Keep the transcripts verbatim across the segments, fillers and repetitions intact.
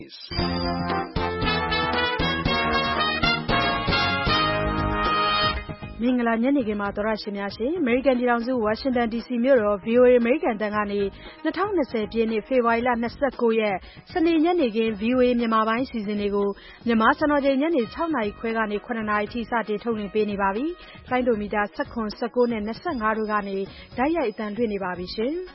မင်္ဂလာညနေခင်းပါသောရရှင်များရှင်အမေရိကန်ပြည်ထောင်စုဝါရှင်တန် ဒီ စီ မြို့တော် ဗွီအိုအေ အမေရိကန်တန်ကနေ၂၀၂၀ပြည့်နှစ်ဖေဖော်ဝါရီလ၂၉ရက်စနေညနေခင်း ဗွီအိုအေမြန်မာပိုင်းအစီအစဉ်တွေကိုမြန်မာစံတော်ချိန်ညနေ၆နာရီခွဲကနေ၇နာရီထိစတင်ထုတ်လွှင့်ပေးနေပါပြီ။လိုင်းဒိုမီတာ၁၇ ၁၉နဲ့၂၅တို့ကနေတိုက်ရိုက်အသံလွှင့်နေပါပြီရှင်။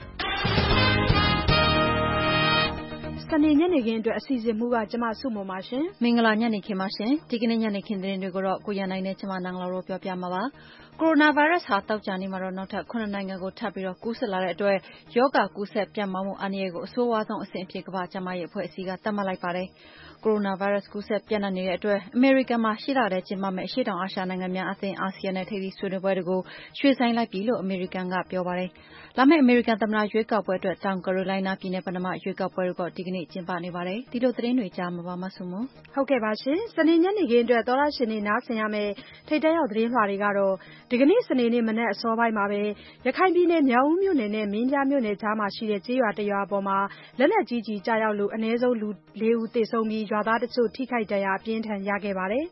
စနေညနေခင်းအတွက်အစီအစဉ်မှုကကျမစုမုံပါရှင်မင်္ဂလာညနေခင်းပါရှင်ဒီကနေ့ညနေခင်းသတင်းတွေကိုတော့ကိုရန်နိုင်နဲ့ကျမနန်းလောတို့ပြောပြမှာပါကိုရိုနာဗိုင်းရပ်စ်ဟာတောက်ကြနေမှာတော့နောက်ထပ်ခုနှစ်နိုင်ငံကိုထပ်ပြီးတော့ကူးစက်လာတဲ့အတွက်ရောဂါကူးစက်ပြန့်ပွားမှုအန္တရာယ်ကိုအဆိုးဝါးဆုံးအဆင့်အဖြစ်ကမ္ဘာ့ကျန်းမာရေးအဖွဲ့အစည်းကသတ်မှတ်လိုက်ပါတယ်ကိုရိုနာဗိုင်းရပ်စ်ကူးစက်ပြန့်နှံ့နေတဲ့အတွက်အမေရိကန်မှာရှိလာတဲ့ကျင်းပမယ့်အရှေ့တောင်အာရှနိုင်ငံများအသင်းအာဆီယံနဲ့ထိပ်သီးဆွေးနွေးပွဲတွေကိုရွှေ့ဆိုင်းလိုက်ပြီလို့အမေရိကန်ကပြောပါတယ်လာမယ့်အမေရိကန်သမ္မတရွေးကောက်ပွဲအတွက်တောင်ကာရိုလိုင်းနားပြည်နယ်ပဏာမရွေးကောက်ပွဲတွေကဒီကနေ့ကျင်းပနေပါတယ်ဒီလိုသတင်းတွေကြားမှာပါမဆုမဟုတ်ကဲ့ပါရှင်စနေညနေခင်းအတွက်သောရရှင်နေနားဆင်ရမယ့်ထိတ်တဲရောက်သတင်းလွှာတွေကတော့ဒီကနေ့စနေနေ့မနက်အစောပိုင်းမှာပဲရခိုင်ပြည်နယ်မြောက်ဦးမြို့နယ်နဲ့မင်းပြားမြို့နယ်ကြားမှာရှိတဲ့ကျေးရွာတရွာပေါ်မှာလက်နက်ကြီးကြီးကြားရောက်လို့အနည်းဆုံးလူလေးဦးသေဆုံးပြီးရွာသားတချို့ထိခိုက်ဒဏ်ရာအပြင်းထန်ရခဲ့ပါတယ်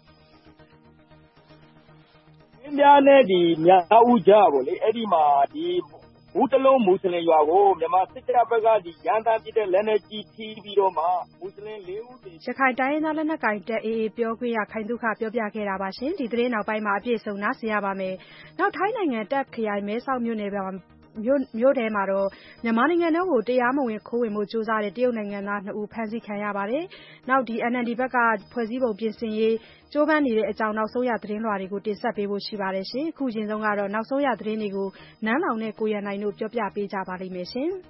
မင်းပြားနဲ့ဒီမြောက်ဦးကြားပေါ့လေအဲ့ဒီမှာဒီဘူးတလုံးမွတ်စလင်ရွာကိုမြန်မာစစ်တပ်ဘက်ကဒီရန်တမ်းပစ်တဲ့လက်နက်ကြီးထိပြီးတော့မှမွတ်စလင်လေးဦးသေရခိုင်တိုင်းရင်းသားလက်နက်ကိုင်တပ် အေ အေ ပြောခွင့်ရခိုင်သုခပြောပြခဲ့တာပါရှင်ဒီသတင်းနောက်ပိုင်းမှာအပြည့်အစုံနားဆင်ရပါမယ်နောက်ထိုင်းနိုင်ငံတပ်ခရိုင်မဲဆောက်မြို့နယ်မြို့မြို့ထဲမှာတော့မြန်မာနိုင်ငံတော်ကိုတရားမဝင်ခိုးဝင်မှုစူးစမ်းတဲ့တရုတ်နိုင်ငံသားနှစ်ဦးဖမ်းဆီးခံရပါတယ်။နောက်ဒီ အန် အယ်လ် ဒီ ဘက်ကဖွဲ့စည်းပုံပြင်ဆင်ရေးကြိုးပမ်းနေတဲ့အကြောင်းနောက်ဆုံးရသတင်းလွှာတွေကိုတင်ဆက်ပေးဖို့ရှိပါတယ်ရှင်။အခုချိန်ဆုံးကတော့နောက်ဆုံးရသတင်းတွေကိုနန်းလောင်နဲ့ကိုရန်နိုင်တို့ပြောပြပေးကြပါလိမ့်မယ်ရှင်။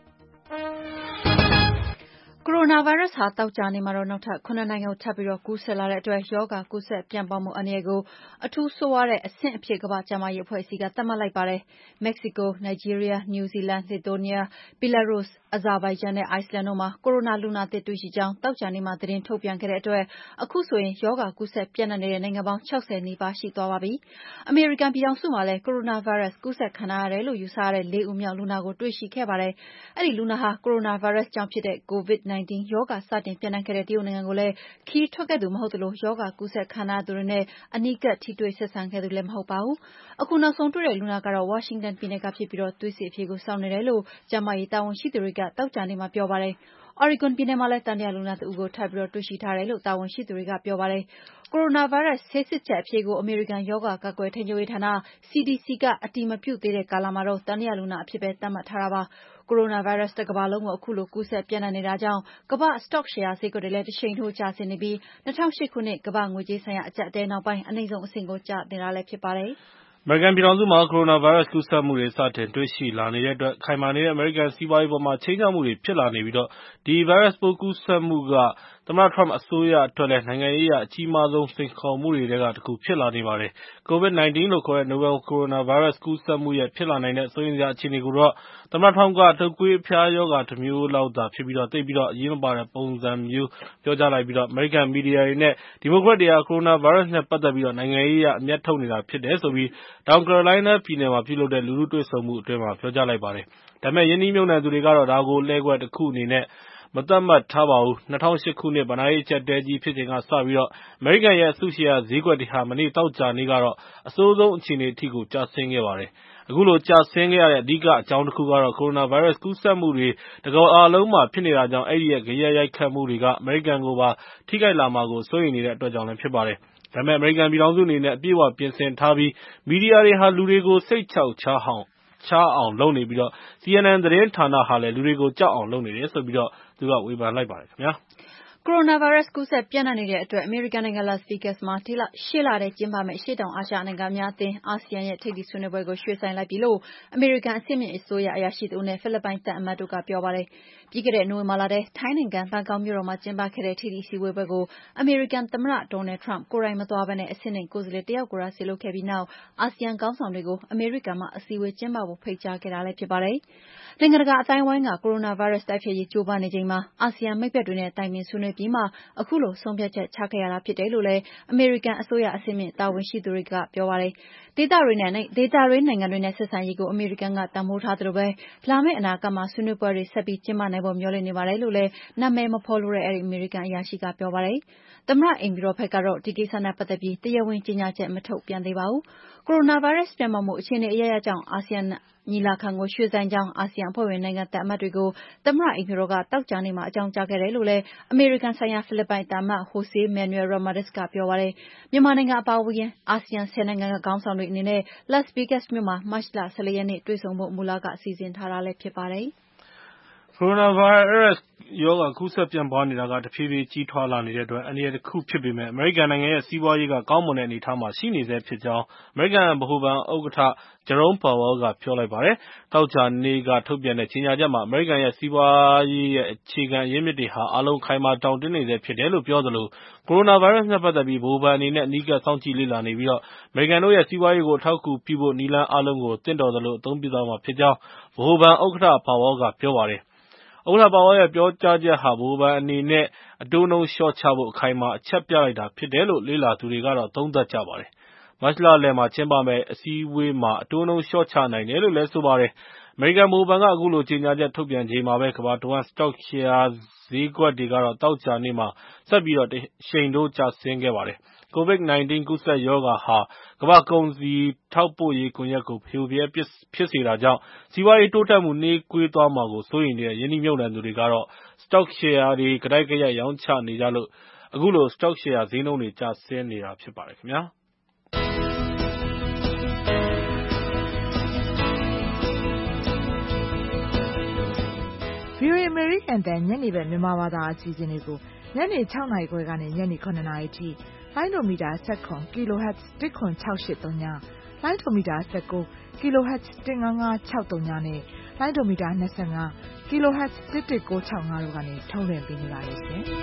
ကိုရိုနာဗိုင်းရပ်စ်ဟာတောက်ကြနေမှာတော့နောက်ထပ်ခုနှစ်နိုင်ငံကိုထပ်ပြီးတော့ကူးစက်လာတဲ့အတွက်ရောဂါကူးစက်ပြန့်ပွားမှုအန္တရာယ်ကိုအထူးဆိုးဝါးတဲ့အဆင့်အဖြစ်ကမ္ဘာ့ကျန်းမာရေးအဖွဲ့အစည်းကသတ်မှတ်လိုက်ပါတယ်။မက္ကဆီကို၊နိုင်ဂျီးရီးယား၊နယူးဇီလန်၊လစ်သူယေးနီးယား၊ဘီလာရုစ်၊အဇာဘိုင်ဂျန်နဲ့အိုက်စလန်တို့မှာကိုရိုနာလူနာသစ်တွေ့ရှိကြောင်းသောကြာနေ့မှာသတင်းထုတ်ပြန်ခဲ့တဲ့အတွက်အခုဆိုရင်ရောဂါကူးစက်ပြန့်နှံ့နေတဲ့နိုင်ငံပေါင်း၆၀နီးပါးရှိသွားပါပြီ။အမေရိကန်ပြည်ထောင်စုမှာလည်းကိုရိုနာဗိုင်းရပ်စ်ကူးစက်ခံထားရတယ်လို့ယူဆရတဲ့လေးဦးမြောက်လူနာကိုတွေ့ရှိခဲ့ပါတယ်။အဲဒီလူနာဟာကိုရိုနာဗိုင်းရပ်စ်ကြောင့်ဖြစ်တဲ့ ကိုဗစ်၁၉ ရောဂါစတင်ပြန့်နှံ့ခဲ့တဲ့တရုတ်နိုင်ငံကိုလည်းခရီးထွက်ခဲ့သူမဟုတ်သလိုရောဂါကူးစက်ခံထားရသူတွေနဲ့အနီးကပ်ထိတွေ့ဆက်ဆံခဲ့သူလည်းမဟုတ်ပါဘူး။အခုနောက်ဆုံးတွေ့တဲ့လူနာကတော့ဝါရှင်တန်ပြည်နယ်ကဖြစ်ပြီးသွေးစစ်အဖြေကိုစောင့်နေတယ်လို့ကျန်းမာရေးတာဝန်ရှိသူတွေကသောကြာနေ့မှာပြောပါတယ်။အော်ရီဂွန်ပြည်နယ်မှာလည်းသံသယလူနာတဦးကိုထပ်ပြီးတော့တွေ့ရှိထားတယ်လို့တာဝန်ရှိသူတွေကပြောပါတယ်။ကိုရိုနာဗိုင်းရပ်စ်ဆေးစစ်ချက်အဖြေကိုအမေရိကန်ရောဂါကာကွယ်ထိန်းချုပ်ရေးဌာန စီ ဒီ စီ ကအတည်မပြုသေးတဲ့ကာလမှာတော့သံသယလူနာအဖြစ်ပဲသတ်မှတ်ထားတာပါ။ကိုရိုနာဗိုင်းရပ်စ်တကမ္ဘာလုံးကိုအခုလိုကူးစက်ပြန့်နှံ့နေတာကြောင့်ကမ္ဘာ့စတော့ရှယ်ယာဈေးကွက်တွေလည်းတရှိန်ထိုးကျဆင်းနေပြီး၂၀၀၈ခုနှစ်ကမ္ဘာ့ငွေကြေးဆိုင်ရာအကျပ်အတည်းနောက်ပိုင်းအနိမ့်ဆုံးအဆင့်ကိုကျနေတာလည်းဖြစ်ပါတယ်။အမေရိကန်ပြည်ထောင်စုမှာကိုရိုနာဗိုင်းရပ်စ်ကူးစက်မှုတွေစတင်တွေ့ရှိလာနေတဲ့အတွက်ခိုင်မာနေတဲ့အမေရိကန်စီးပွားရေးအပေါ်မှာခြိမ်းခြောက်မှုတွေဖြစ်လာနေပြီးတော့ဒီဗိုင်းရပ်စ်ပိုးကူးစက်မှုကသမ္မတထရမ့်အစိုးရအတွက်လည်းနိုင်ငံရေးအရအကြီးမားဆုံးစိန်ခေါ်မှုတွေထဲကတစ်ခုဖြစ်လာနေပါတယ်။ ကိုဗစ်၁၉ လို့ခေါ်တဲ့ Novel Coronavirus ကူးစက်မှုရဲ့ဖြစ်လာနိုင်တဲ့စိုးရိမ်စရာအခြေအနေကိုတော့သမ္မတထရမ့်ကတုပ်ကွေးအဖျားရောဂါတစ်မျိုးလောက်သာဖြစ်ပြီးတော့သိပ်ပြီးတော့အရေးမပါတဲ့ပုံစံမျိုးပြောကြားလိုက်ပြီးတော့အမေရိကန်မီဒီယာတွေနဲ့ဒီမိုကရက်တွေကကိုရိုနာဗိုင်းရပ်စ်နဲ့ပတ်သက်ပြီးတော့နိုင်ငံရေးအရအမျက်ထုတ်နေတာဖြစ်တယ်ဆိုပြီးတောင်ကာရိုလိုင်းနားပြည်နယ်မှာပြုလုပ်တဲ့လူထုတွေ့ဆုံမှုအတွင်းမှာပြောကြားလိုက်ပါတယ်။ဒါပေမဲ့ယင်းနှီးမြှုပ်နှံသူတွေကတော့ဒါကိုလှည့်ကွက်တစ်ခုအနေနဲ့မသတ်မှတ်ထားပါဘူး။၂၀၀၈ခုနှစ်ဘဏ္ဍာရေးအကျပ်အတည်းကြီးဖြစ်ချိန်ကစပြီးတော့အမေရိကန်ရဲ့အစုရှယ်ယာဈေးကွက်တွေဟာမနေ့သောကြာနေ့ကတော့အဆိုးဆုံးအခြေအနေအထိကိုကျဆင်းခဲ့ပါတယ်။အခုလိုကျဆင်းခဲ့ရတဲ့အဓိကအကြောင်းတစ်ခုကတော့ကိုရိုနာဗိုင်းရပ်စ်ကူးစက်မှုတွေတကမ္ဘာလုံးမှာဖြစ်နေတာကြောင့်အဲဒီရဲ့ဂယက်ရိုက်ခတ်မှုတွေကအမေရိကန်ကိုပါထိခိုက်လာမှာကိုစိုးရိမ်နေတဲ့အတွက်ကြောင့်လည်းဖြစ်ပါတယ်။ဒါပေမဲ့အမေရိကန်ပြည်ထောင်စုအနေနဲ့အပြည့်အဝပြင်ဆင်ထားပြီးမီဒီယာတွေဟာလူတွေကိုစိတ်ချောက်ချားအောင်ချားအောင်လုပ်နေပြီးတော့ စီ အန် အန် သတင်းဌာနဟာလည်းလူတွေကိုကြောက်အောင်လုပ်နေတယ်ဆိုပြီးတော့သူကဝေဖန်လိုက်ပါတယ်ခင်ဗျာ။ကိုရိုနာဗိုင်းရပ်စ်ကူးစက်ပြန့်နှံ့နေတဲ့အတွက်အမေရိကန်နိုင်ငံလာစ်ဗေဂက်စ်မှာရှေ့လထဲကျင်းပမယ့်အရှေ့တောင်အာရှနိုင်ငံများအသင်းအာဆီယံရဲ့ထိပ်သီးဆွေးနွေးပွဲကိုရွှေ့ဆိုင်းလိုက်ပြီလို့အမေရိကန်အဆင့်မြင့်အစိုးရအရာရှိတဦးနဲ့ဖိလစ်ပိုင်သံအမတ်တို့ကပြောပါတယ်။ပြီးခဲ့တဲ့နိုဝင်ဘာလထဲထိုင်းနိုင်ငံဘန်ကောက်မြို့တော်မှာကျင်းပခဲ့တဲ့ထိပ်သီးအစည်းအဝေးပွဲကိုအမေရိကန်သမ္မတဒေါ်နယ်ထရမ့်ကိုယ်တိုင်မသွားဘဲအဆင့်နိမ့်ကိုယ်စားလှယ်တယောက်ကိုသာစေလွှတ်ခဲ့ပြီးနောက်အာဆီယံခေါင်းဆောင်တွေကိုအမေရိကန်မှာအစည်းအဝေးကျင်းပဖို့ဖိတ်ကြားခဲ့တာလည်းဖြစ်ပါတယ်။နိုင်ငံတကာအသိုင်းအဝိုင်းကကိုရိုနာဗိုင်းရပ်စ်တိုက်ဖျက်ရေးကြိုးပမ်းနေချိန်မှာအာဆီယံမိတ်ဘက်တွေနဲ့တိုင်ပင်ဆွေးနွေးပြီးမှအခုလိုဆုံးဖြတ်ချက်ချခဲ့ရတာဖြစ်တယ်လို့လည်းအမေရိကန်အစိုးရအဆင့်မြင့်တာဝန်ရှိသူတွေကပြောပါတယ်။ဒေသတွင်းနဲ့ဒေသတွင်းနိုင်ငံတွေနဲ့ဆက်ဆံရေးကိုအမေရိကန်ကတန်ဖိုးထားသလိုပဲလာမယ့်အနာဂတ်မှာဆွေးနွေးပွဲတွေဆက်ပြီးကျင်းပနိုင်ဖို့မျှော်လင့်နေပါတယ်လို့လည်းနာမည်မဖော်လိုတဲ့အဲဒီအမေရိကန်အရာရှိကပြောပါတယ်။သမ္မတအိမ်ဖြူတော်ဘက်ကတော့ဒီကိစ္စနဲ့ပတ်သက်ပြီးတရားဝင်ကြေညာချက်မထုတ်ပြန်သေးပါဘူး။ကိုရိုနာဗိုင်းရပ်စ်ပြန့်ပွားမှုအခြေအနေအရရကြောင့်အာဆီယံညီလာခံကိုရွှေ့ဆိုင်းကြောင်းအာဆီယံအဖွဲ့ဝင်နိုင်ငံသံအမတ်တွေကိုသမ္မတအိမ်ဖြူတော်ကသောကြာနေ့မှာအကြောင်းကြားခဲ့တယ်လို့လည်းအမေရိကန်ဆိုင်ရာဖိလစ်ပိုင်သံအမတ် Jose Manuel Ramirez ကပြောပါတယ်။မြန်မာနိုင်ငံအပါအဝင်အာဆီယံဆယ်နိုင်ငံကခေါင်းဆောင်တွေအနေနဲ့ Las Vegas မြို့မှာမတ်လ၁၄ရက်နေ့တွေ့ဆုံဖို့မူလကစီစဉ်ထားတာလည်းဖြစ်ပါတယ်။ကိုရိုနာဗိုင်းရပ်စ်ရောဂါကူးစက်ပြန့်ပွားနေတာကတဖြည်းဖြည်းကြီးထွားလာနေတဲ့အတွက်အန္တရာယ်တစ်ခုဖြစ်ပေမဲ့အမေရိကန်နိုင်ငံရဲ့စီးပွားရေးကကောင်းမွန်တဲ့အနေအထားမှာရှိနေဆဲဖြစ်ကြောင်းအမေရိကန်ဗဟိုဘဏ်ဥက္ကဋ္ဌ Jerome Powell ကပြောလိုက်ပါတယ်။သောကြာနေ့ကထုတ်ပြန်တဲ့ကြေညာချက်မှာအမေရိကန်ရဲ့စီးပွားရေးရဲ့အခြေခံအရင်းမြစ်တွေဟာအားလုံးခိုင်မာတောင့်တင်းနေဆဲဖြစ်တယ်လို့ပြောသလိုကိုရိုနာဗိုင်းရပ်စ်နဲ့ပတ်သက်ပြီးဗဟိုဘဏ်အနေနဲ့အနီးကပ်စောင့်ကြည့်လေ့လာနေပြီးအမေရိကန်တို့ရဲ့စီးပွားရေးကိုအထောက်အကူပြုဖို့နည်းလမ်းအားလုံးကိုသင့်တော်သလိုအသုံးပြုသွားမှာဖြစ်ကြောင်းဗဟိုဘဏ်ဥက္ကဋ္ဌ Powell ကပြောပါတယ်။ဥက္ကဋ္ဌ Powell ရဲ့ပြောကြားချက်ဟာဗဟိုဘဏ်အနေနဲ့အတိုးနှုန်းလျှော့ချဖို့အခိုင်အမာအချက်ပြလိုက်တာဖြစ်တယ်လို့လေ့လာသူတွေကတော့သုံးသပ်ကြပါတယ်။မတ်လလယ်မှာကျင်းပမယ့်အစည်းအဝေးမှာအတိုးနှုန်းလျှော့ချနိုင်တယ်လို့လည်းဆိုပါတယ်။အမေရိကန်ဗဟိုဘဏ်ကအခုလိုကြေညာချက်ထုတ်ပြန်ချိန်မှာပဲကမ္ဘာတဝှမ်းစတော့ရှယ်ယာဈေးကွက်တွေကတော့သောကြာနေ့မှာဆက်ပြီးတော့တရှိန်ထိုးကျဆင်းခဲ့ပါတယ်။ ကိုဗစ်-၁၉ ကူးစက်ရောဂါဟာကမ္ဘာ့ကုန်စည်ထောက်ပို့ရေးကွန်ရက်ကိုဖရိုဖရဲဖြစ်စေတာကြောင့်စီးပွားရေးတိုးတက်မှုနှေးကွေးသွားမှာကိုစိုးရိမ်နေတဲ့ရင်းနှီးမြှုပ်နှံသူတွေကတော့စတော့ရှယ်ယာတွေကတိုက်ကြရိုက်ရောင်းချနေကြလို့အခုလိုစတော့ရှယ်ယာဈေးနှုန်းတွေကျဆင်းနေတာဖြစ်ပါတယ်ခင်ဗျာ။ဗွီအိုအေ အမေရိကန်အသံညနေဘက်မြန်မာဘာသာအစီအစဉ်တွေကိုညနေ၆နာရီခွဲကနေညနေ၇နာရီထိလိုင်းဒိုမီတာ၁၇ kHz တစ်ခွန်၆၈၃ညလိုင်းဒိုမီတာ၁၉ kHz တစ်၅၅၆၃ညနဲ့လိုင်းဒိုမီတာ၂၅ kHz တစ်တစ်၉၆၅တို့ကနေထုတ်လွှင့်ပေးနေပါတယ်ရှင်။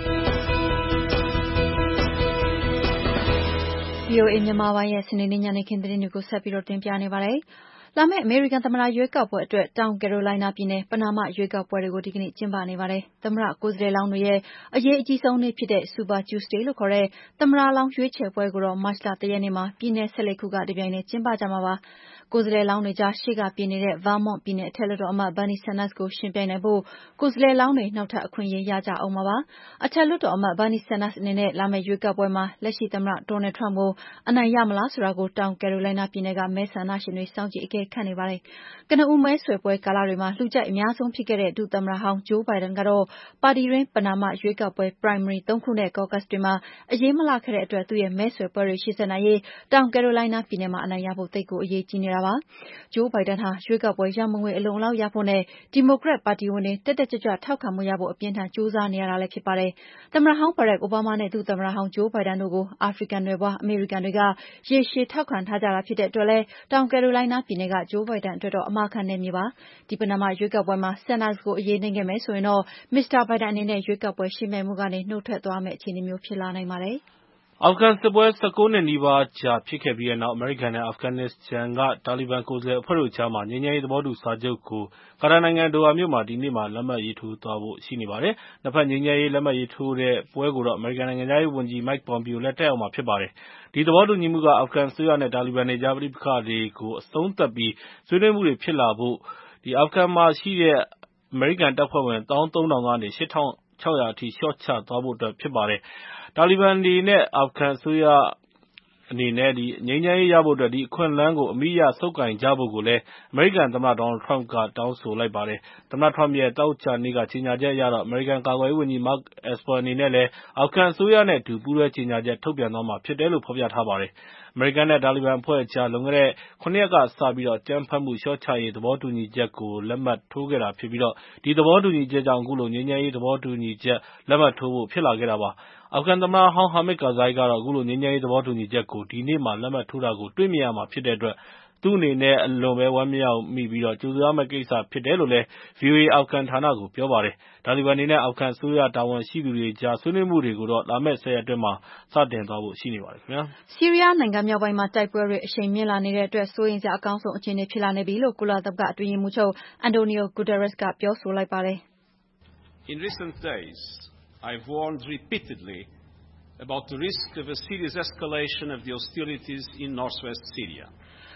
ဗွီအိုအေမြန်မာပိုင်းရဲ့စနေနေ့ညနေခင်းသတင်းတွေကိုဆက်ပြီးတော့တင်ပြနေပါတယ်။လာမယ့်အမေရိကန်သမ္မတရွေးကောက်ပွဲအတွက်တောင်ကယ်ရိုလိုင်းနားပြည်နယ်ပနာမရွေးကောက်ပွဲတွေကိုဒီကနေ့ကျင်းပနေပါတယ်။သမ္မတကိုယ်စားလှယ်လောင်းတွေရဲ့အရေးအကြီးဆုံးနေ့ဖြစ်တဲ့ Super Tuesday လို့ခေါ်တဲ့သမ္မတလောင်းရွေးချယ်ပွဲကိုတော့မတ်လ၁ရက်နေ့မှာပြည်နယ်၁၄ခုကတပြိုင်တည်းကျင်းပကြမှာပါ။ကိုယ်စားလှယ်လောင်းတွေကြားရှေ့ကပြေးနေတဲ့ Vermont ပြည်နယ်အထက်လွှတ်တော်အမတ် Bernie Sanders ကိုယှဉ်ပြိုင်နိုင်ဖို့ကိုယ်စားလှယ်လောင်းတွေနောက်ထပ်အခွင့်အရေးရကြဦးမှာပါ။အထက်လွှတ်တော်အမတ် Bernie Sanders အနေနဲ့လာမယ့်ရွေးကောက်ပွဲမှာလက်ရှိသမ္မတ Donald Trump ကိုအနိုင်ရမလားဆိုတာကိုတောင်ကယ်ရိုလိုင်းနားပြည်နယ်ကမဲဆန္ဒရှင်တွေစောင့်ကြည့်အကဲခတ်နေပါတယ်။ကနဦးမဲဆွယ်ပွဲကာလတွေမှာလူကြိုက်အများဆုံးဖြစ်ခဲ့တဲ့ဒုသမ္မတဟောင်း Joe Biden ကတော့ပါတီတွင်းပဏာမရွေးကောက်ပွဲ primary သုံးခုနဲ့ caucus တွေမှာအရေးမလှခဲ့တဲ့အတွက်သူ့ရဲ့မဲဆွယ်ပွဲတွေရှေ့ဆက်နိုင်ရေးတောင်ကယ်ရိုလိုင်းနားပြည်နယ်မှာအနိုင်ရဖို့သိပ်ကိုအရေးကြီးနေတာပါ။ Joe Biden ဟာရွေးကောက်ပွဲရန်ပုံငွေအလုံအလောက်ရဖို့နဲ့ဒီမိုကရက်ပါတီဝင်တွေတက်တက်ကြွကြွထောက်ခံမှုရဖို့အပြင်းအထန်ကြိုးစားနေရတာလည်းဖြစ်ပါတယ်။သမ္မတဟောင်း Barack Obama နဲ့ဒုသမ္မတဟောင်း Joe Biden တို့ကိုအာဖရိကန်နွယ်ဖွားအမေရိကန်တွေကရေရှည်ထောက်ခံထားကြတာဖြစ်တဲ့အတွက်လည်းတောင်ကယ်ရိုလိုင်းနားပြည်နယ်က Joe Biden အတွက်တော့အမာခံနယ်မြေပါ။ဒီပဏာမရွေးကောက်ပွဲမှာ Sanders ကိုအရေးနိမ့်ခဲ့မယ်ဆိုရင်တော့မစ္စတာ Biden အနေနဲ့ရွေးကောက်ပွဲယှဉ်ပြိုင်မှုကနေနှုတ်ထွက်သွားမယ့်အခြေအနေမျိုးဖြစ်လာနိုင်ပါတယ်။အာဖဂန်စစ်ပွဲ၁၉နှစ်နီးပါးကြာဖြစ်ခဲ့ပြီးတဲ့နောက်အမေရိကန်နဲ့အာဖဂန်နစ္စတန်ကတာလီဘန်ကိုယ်စားလှယ်အဖွဲ့တို့ကြားငြိမ်းချမ်းရေးသဘောတူစာချုပ်ကိုကာတာနိုင်ငံဒိုဟာမြို့မှာဒီနေ့လက်မှတ်ရေးထိုးသွားဖို့ရှိနေပါတယ်။နှစ်ဖက်ငြိမ်းချမ်းရေးလက်မှတ်ရေးထိုးတဲ့ပွဲကိုတော့အမေရိကန်နိုင်ငံခြားရေးဝန်ကြီး Mike Pompeo လည်းတက်ရောက်မှာဖြစ်ပါတယ်။ဒီသဘောတူညီမှုကအာဖဂန်အစိုးရနဲ့တာလီဘန်တွေကြားပဋိပက္ခတွေကိုအဆုံးသတ်ပြီးဆွေးနွေးမှုတွေဖြစ်လာဖို့အာဖဂန်မှာရှိတဲ့အမေရိကန်တပ်ဖွဲ့ဝင်၁သောင်းသုံးထောင်ကနေ ရှစ်ထောင့်ခြောက်ရာအထိလျှော့ချသွားဖို့အတွက်ဖြစ်ပါတယ်။တာလီဘန်တွေနဲ့အာဖဂန်အစိုးရအနေနဲ့ငြိမ်းချမ်းရေးရဖို့အတွက်ဒီအခွင့်အလမ်းကိုအမိအရဆုပ်ကိုင်ကြဖို့ကိုလည်းအမေရိကန်သမ္မတ Donald Trump ကတောင်းဆိုလိုက်ပါတယ်။သမ္မတ Trump ရဲ့သောကြာနေ့ကကြေညာချက်အရတော့အမေရိကန်ကာကွယ်ရေးဝန်ကြီး Mark Esper အနေနဲ့လည်းအာဖဂန်အစိုးရနဲ့အတူပူးတွဲကြေညာချက်ထုတ်ပြန်သွားမှာဖြစ်တယ်လို့ဖော်ပြထားပါတယ်။အမေရိကန်နဲ့တာလီဘန်အဖွဲ့အကြားလွန်ခဲ့တဲ့ခုနှစ်ရက်ကစပြီးအကြမ်းဖက်မှုလျှော့ချရေးသဘောတူညီချက်ကိုလက်မှတ်ထိုးခဲ့တာဖြစ်ပြီးဒီသဘောတူညီချက်ကြောင့်အခုလိုငြိမ်းချမ်းရေးသဘောတူညီချက်လက်မှတ်ထိုးဖို့ဖြစ်လာခဲ့တာပါ။အာဖဂန်သမ္မတဟောင်း Hamid Karzai ကတော့အခုလိုငြိမ်းချမ်းရေးသဘောတူညီချက်ကိုဒီနေ့မှာလက်မှတ်ထိုးတာကိုတွေ့မြင်ရမှာဖြစ်တဲ့အတွက်သူ့အနေနဲ့အလွန်ပဲဝမ်းမြောက်မိပြီးကြိုဆိုရမယ့်ကိစ္စဖြစ်တယ်လို့လည်း ဗွီအိုအေအာဖဂန်ဌာနကိုပြောပါတယ်။တာလီဘန်တွေနဲ့အာဖဂန်အစိုးရတာဝန်ရှိသူတွေကြားဆွေးနွေးမှုတွေကိုတော့လာမယ့်ဆယ်ရက်အတွင်းမှာစတင်သွားဖို့ရှိနေပါတယ်ခင်ဗျာ။ဆီးရီးယားနိုင်ငံမြောက်ပိုင်းမှာတိုက်ပွဲတွေအရှိန်မြင့်လာနေတဲ့အတွက်စိုးရိမ်စရာအကောင်းဆုံးအခြေအနေဖြစ်လာနေပြီလို့ကုလသမဂ္ဂအတွင်းရေးမှူးချုပ် Antonio Guterres ကပြောဆိုလိုက်ပါတယ်။ In recent days, I've warned repeatedly about the risk of a serious escalation of the hostilities in northwest Syria.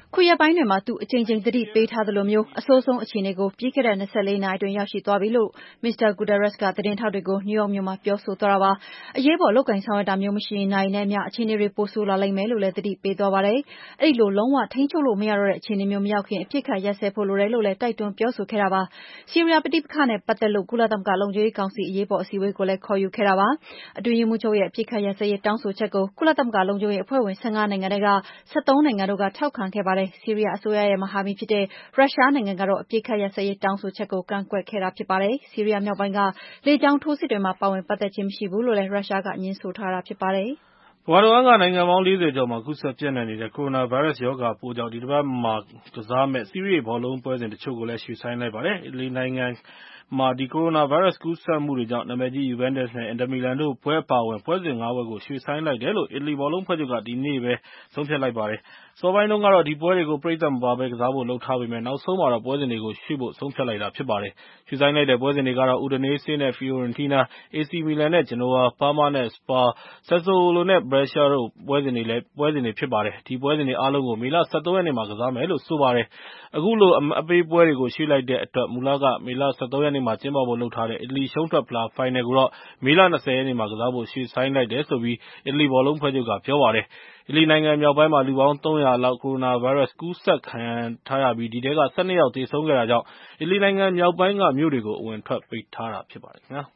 ခုရက်ပိုင်းတွေမှာသူအကြိမ်ကြိမ်သတိပေးထားသလိုမျိုးအဆိုးဆုံးအခြေအနေကိုပြီးခဲ့တဲ့၂၄နာရီအတွင်းရောက်ရှိသွားပြီလို့မစ္စတာ Guterres ကသတင်းထောက်တွေကိုနယူးယောက်မြို့မှာပြောဆိုသွားတာပါ။အရေးပေါ်လုပ်ကိုင်ဆောင်ရွက်တာမျိုးမရှိရင်နာရီနဲ့အမျှအခြေအနေတွေပိုဆိုးလာလိမ့်မယ်လို့လည်းသတိပေးသွားပါတယ်။အဲဒီလိုလုံးဝထိန်းချုပ်လို့မရတော့တဲ့အခြေအနေမျိုးမရောက်ခင်အပြစ်ခတ်ရပ်စဲဖို့လိုတယ်လို့လည်းတိုက်တွန်းပြောဆိုခဲ့တာပါ။ဆီးရီးယားပဋိပက္ခနဲ့ပတ်သက်လို့ကုလသမဂ္ဂလုံခြုံရေးကောင်စီအရေးပေါ်အစည်းအဝေးကိုလည်းခေါ်ယူခဲ့တာပါ။အတွင်းရေးမှူးချုပ်ရဲ့အပြစ်ခတ်ရပ်စဲရေးတောင်းဆိုချက်ကိုကုလသမဂ္ဂလုံခြုံရေးအဖွဲ့ဝင်၁၅နိုင်ငံထဲက၁၃နိုင်ငံတို့ကထောက်ခံခဲ့ပါတယ်။ဆီးရီးယားအစိုးရရဲ့မဟာမိတ်ဖြစ်တဲ့ရုရှားနိုင်ငံကတော့အပြစ်ခတ်ရပ်စဲရေးတောင်းဆိုချက်ကိုကန့်ကွက်ခဲ့တာဖြစ်ပါတယ်။ဆီးရီးယားမြောက်ပိုင်းကလေကြောင်းထိုးစစ်တွေမှာပါဝင်ပတ်သက်ခြင်းမရှိဘူးလို့လည်းရုရှားကငြင်းဆိုထားတာဖြစ်ပါတယ်။ကမ္ဘာတဝန်းကနိုင်ငံပေါင်း၄၀ကျော်မှာကူးစက်ပျံ့နှံ့နေတဲ့ကိုရိုနာဗိုင်းရပ်စ်ရောဂါပိုးကြောင့်ဒီတပတ်မှာကစားမယ့်ဆီးရီးယားဘောလုံးပွဲစဉ်တချို့ကိုလည်းရွှေ့ဆိုင်းလိုက်ပါတယ်။အီတလီနိုင်ငံမှာဒီကိုရိုနာဗိုင်းရပ်စ်ကူးစက်မှုတွေကြောင့်နာမည်ကြီး Juventus နဲ့ Inter Milan တို့ပွဲအပါအဝင်ပွဲစဉ်၅ပွဲကိုရွှေ့ဆိုင်းလိုက်တယ်လို့အီတလီဘောလုံးအဖွဲ့ချုပ်ကဒီနေ့ပဲဆုံးဖြတ်လိုက်ပါတယ်။အစောပိုင်းတုန်းကတော့ဒီပွဲတွေကိုပရိသတ်မပါဘဲကစားဖို့လုပ်ထားပေမဲ့နောက်ဆုံးမှာတော့ပွဲစဉ်တွေကိုရွှေ့ဖို့ဆုံးဖြတ်လိုက်တာဖြစ်ပါတယ်။ရွှေ့ဆိုင်းလိုက်တဲ့ပွဲစဉ်တွေကတော့ Udinese နဲ့ Fiorentina, အေစီ Milan နဲ့ Genoa, Parma နဲ့ Spal, Sassuolo နဲ့ Brescia တို့ပွဲစဉ်တွေဖြစ်ပါတယ်။ဒီပွဲစဉ်တွေအားလုံးကိုမေလ၁၃ရက်နေ့မှာကစားမယ်လို့ဆိုပါတယ်။အခုလိုအပေးပွဲတွေကိုရွှေ့လိုက်တဲ့အတွက်မူလကမေလ၁၃ရက်နေ့မှာကျင်းပဖို့လုပ်ထားတဲ့အီတလီရှုံးထွက်ဖလားဖိုင်နယ်ကိုတော့မေလ၂၀ရက်နေ့မှာကစားဖို့ရွှေ့ဆိုင်းလိုက်တယ်လို့အီတလီဘောလုံးအဖွဲ့ချုပ်ကပြောပါတယ်။အီတလီနိုင်ငံမြောက်ပိုင်းမှာလူပေါင်းသုံးရာလောက်ကိုရိုနာဗိုင်းရပ်စ်ကူးစက်ခံထားရပြီးဒီထဲက၁၂ယောက်သေဆုံးခဲ့တာကြောင့်အီတလီနိုင်ငံမြောက်ပိုင်းကမြို့တွေကိုအဝင်အထွက်ပိတ်ထားတာဖြစ်ပါတယ်ခင်ဗျာ။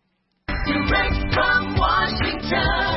Direct from Washington,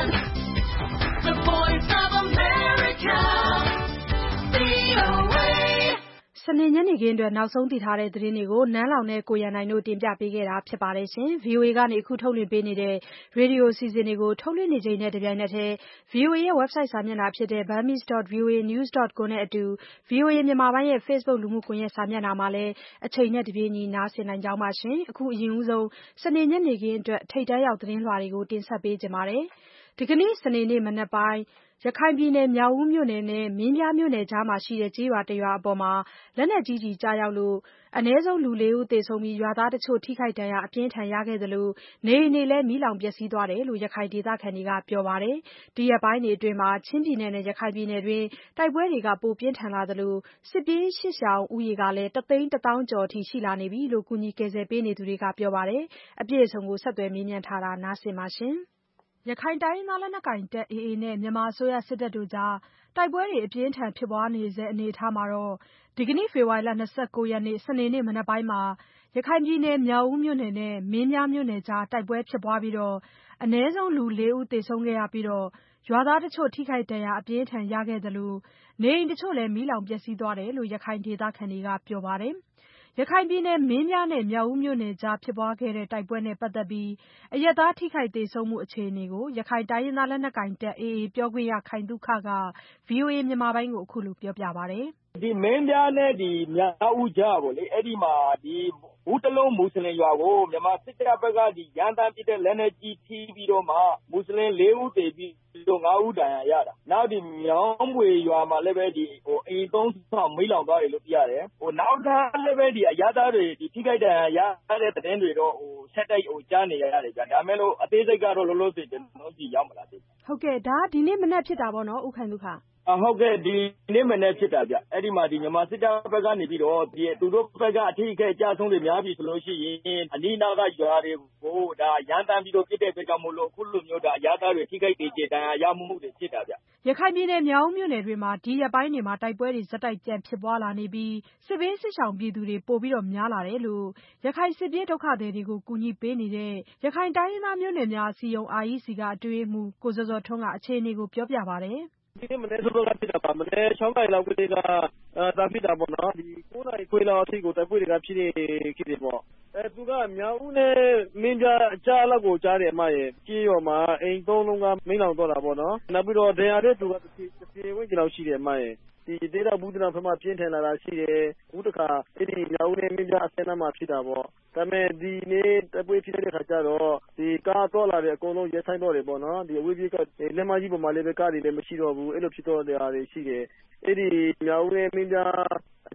the voice of America, ဗွီအိုအေစနေညနေခင်းအတွက်နောက်ဆုံးသိထားတဲ့သတင်းတွေကိုနန်းလောင်နဲ့ကိုရန်နိုင်တို့တင်ပြပေးခဲ့တာဖြစ်ပါတယ်ရှင်။ ဗွီအိုအေကနေအခုထုတ်လွှင့်ပေးနေတဲ့ရေဒီယိုအစီအစဉ်တွေကိုထုတ်လွှင့်နေချိန်နဲ့တပြိုင်နက်တည်း ဗွီအိုအေရဲ့ website စာမျက်နှာဖြစ်တဲ့ burmese dot v o a news dot com နဲ့အတူ ဗွီအိုအေမြန်မာပိုင်းရဲ့ Facebook လူမှုကွန်ရက်စာမျက်နှာမှာလည်းအချိန်နဲ့တပြေးညီနားဆင်နိုင်ကြပါရှင်။အခုအရင်ဆုံးစနေညနေခင်းအတွက်ထိပ်တန်းရောက်သတင်းလွှာတွေကိုတင်ဆက်ပေးကြပါမယ်။ဒီကနေ့စနေနေ့မနက်ပိုင်းရခိုင်ပြည်နယ်မြောက်ဦးမြို့နယ်နဲ့မင်းပြားမြို့နယ်ကြားမှာရှိတဲ့ကျေးရွာတရွာအပေါ်လက်နက်ကြီးကျည်ကျရောက်လို့အနည်းဆုံးလူလေးဦးသေဆုံးပြီးရွာသားတချို့ထိခိုက်ဒဏ်ရာအပြင်းထန်ရခဲ့သလိုနေအိမ်တွေလည်းမီးလောင်ပျက်စီးသွားတယ်လို့ရခိုင်ဒေသခံတွေကပြောပါတယ်။ဒီရက်ပိုင်းတွေအတွင်းချင်းပြည်နယ်နဲ့ရခိုင်ပြည်နယ်တွင်းတိုက်ပွဲတွေကပိုပြင်းထန်လာသလိုစစ်ပြေးစစ်ရှောင်ဦးရေကလည်းတသိန်းတသောင်းကျော်အထိရှိလာနေပြီလို့ကူညီကယ်ဆယ်ပေးနေသူတွေကပြောပါတယ်။အပြည့်အစုံကိုဆက်သွယ်မေးမြန်းထားတာနားဆင်ပါရှင်။ရခိုင်တိုင်းရင်းသားလက်နက်ကိုင်တပ် အေအေ နဲ့မြန်မာအစိုးရစစ်တပ်တို့ကြားတိုက်ပွဲတွေအပြင်းထန်ဖြစ်ပွားနေဆဲအနေအထားမှာဒီကနေ့ဖေဖော်ဝါရီလ၂၉ရက်နေ့စနေနေ့မနက်ပိုင်းမှာရခိုင်ပြည်နယ်မြောက်ဦးမြို့နယ်နဲ့မင်းပြားမြို့နယ်ကြားတိုက်ပွဲဖြစ်ပွားပြီးအနည်းဆုံးလူလေးဦးသေဆုံးခဲ့ရပြီးရွာသားတချို့ထိခိုက်ဒဏ်ရာအပြင်းအထန်ရခဲ့သလိုနေအိမ်တချို့လည်းမီးလောင်ပျက်စီးသွားတယ်လို့ရခိုင်ဒေသခံတွေကပြောပါတယ်။ရခိုင်ပြည်နယ်မင်းပြားနဲ့မြောက်ဦးမြို့နယ်ကြားဖြစ်ပွားခဲ့တဲ့တိုက်ပွဲနဲ့ပတ်သက်ပြီးအရပ်သားထိခိုက်သေဆုံးမှုအခြေအနေကိုရခိုင်တိုင်းရင်းသားလက်နက်ကိုင်တပ် အေအေ ပြောခွင့်ရခိုင်သုခက ဗွီအိုအေမြန်မာပိုင်းကိုအခုလိုပြောပြပါတယ်။ဒီမင်းပြားနဲ့ဒီမြောက်ဦးကြားပေါ့လေအဲ့ဒီမှာဒီဘူးတလုံးမွတ်စလင်ရွာကိုမြန်မာစစ်တပ်ဘက်ကဒီရန်တမ်းပစ်တဲ့လက်နက်ကြီးထိပြီးတော့မှမွတ်စလင်လေးဦးသေပြီးတော့ငါးဦးဒဏ်ရာရတာနောက်ဒီမြောင်းမွေရွာမှာလည်းပဲဒီဟိုအိမ်သုံးဆောင်မိလောင်သွားတယ်လို့ပြရတယ်ဟိုနောက်ထပ်လည်းပဲဒီအရသားတွေဒီထိခိုက်ဒဏ်ရာရတဲ့တဲ့တွေတော့ဟိုဆက်တိုက်ဟိုကြားနေရတယ်ကြာဒါမဲ့လို့အသေးစိတ်ကတော့လောလောဆယ်ကျွန်တော်ကြည့်ရောက်မလားသိဟုတ်ကဲ့ဒါဒီနေ့မနေ့ဖြစ်တာပေါ့နော်ဥခိုင်ဒုက္ခအဟုတ်ကဲ့ဒီနေ့မနေ့ဖြစ်တာဗျအဲ့ဒီမှာဒီမြန်မာစစ်တပ်ဘက်ကနေပြီးတော့ဒီသူတို့ဘက်ကအထီးအကျအဆုံးတွေများပြီဆိုလို့ရှိရင်အနီးနားကရွာတွေကိုဒါရန်တမ်းပြီးတော့ဖြစ်တဲ့အတွက်ကြောင့်မို့လို့အခုလိုမျိုးဒါအရသားတွေထိခိုက်ဒေကျေတန်ရာရမှုတွေဖြစ်တာဗျရခိုင်ပြည်နယ်မြောက်ဦးမြို့နယ်တွင်မှာဒီရက်ပိုင်းတွေမှာတိုက်ပွဲတွေဇက်တိုက်ပြန်ဖြစ်ပွားလာနေပြီးစစ်ဘေးစစ်ရှောင်ပြည်သူတွေပို့ပြီးတော့များလာတယ်လို့ရခိုင်စစ်ပြေးဒုက္ခသည်တွေကိုကူညီပေးနေတဲ့ရခိုင်တိုင်းရင်းသားမျိုးနွယ်များအစည်းအရုံး အာ အီ စီ ကအတွင်းမှုကိုစောစောထွန်းကအခြေအနေကိုပြောပြပါတယ်ဒီနေ့မနေ့စောစောကဖြစ်တာပါမနေ့၆နာရီလောက်ကလေးကတာဖြစ်တာပေါ့နော်ဒီ၉နာရီခွဲလောက်အထိကိုတိုက်ပွဲတွေကဖြစ်နေဖြစ်တယ်ပေါ့အဲသူကမြောက်ဦးနဲ့မင်းပြအကြားလောက်ကိုကြားတယ်အမရဲ့ကြေးရော်မှာအိမ်သုံးလုံးကမိန်းလောင်တော့တာပေါ့နော်နောက်ပြီးတော့ဒဏ်ရာတဲ့သူကတစ်ပြေဝင်းကျော်ရှိတယ်အမရဲ့ဒီဒေတာဘူးတနာဖက်မှာပြင်းထန်လာတာရှိတယ်ဘူးတခါအဲ့ဒီမြောက်ဦးနဲ့မင်းပြအစင်းနာမှာဖြစ်တာပေါ့ဒါပေမဲ့ဒီနေ့တိုက်ပွဲဖြစ်တဲ့ခါကျတော့ဒီကားတော့လာတယ်အကုန်လုံးရဲဆိုင်တော့တယ်ပေါ့နော်ဒီအဝေးပြေးကလက်မကြီးပေါ်မှာလည်းပဲကားတွေလည်းမရှိတော့ဘူးအဲ့လိုဖြစ်တော့တရားတွေရှိတယ်အဲ့ဒီမြောက်ဦးနဲ့မင်းပြအ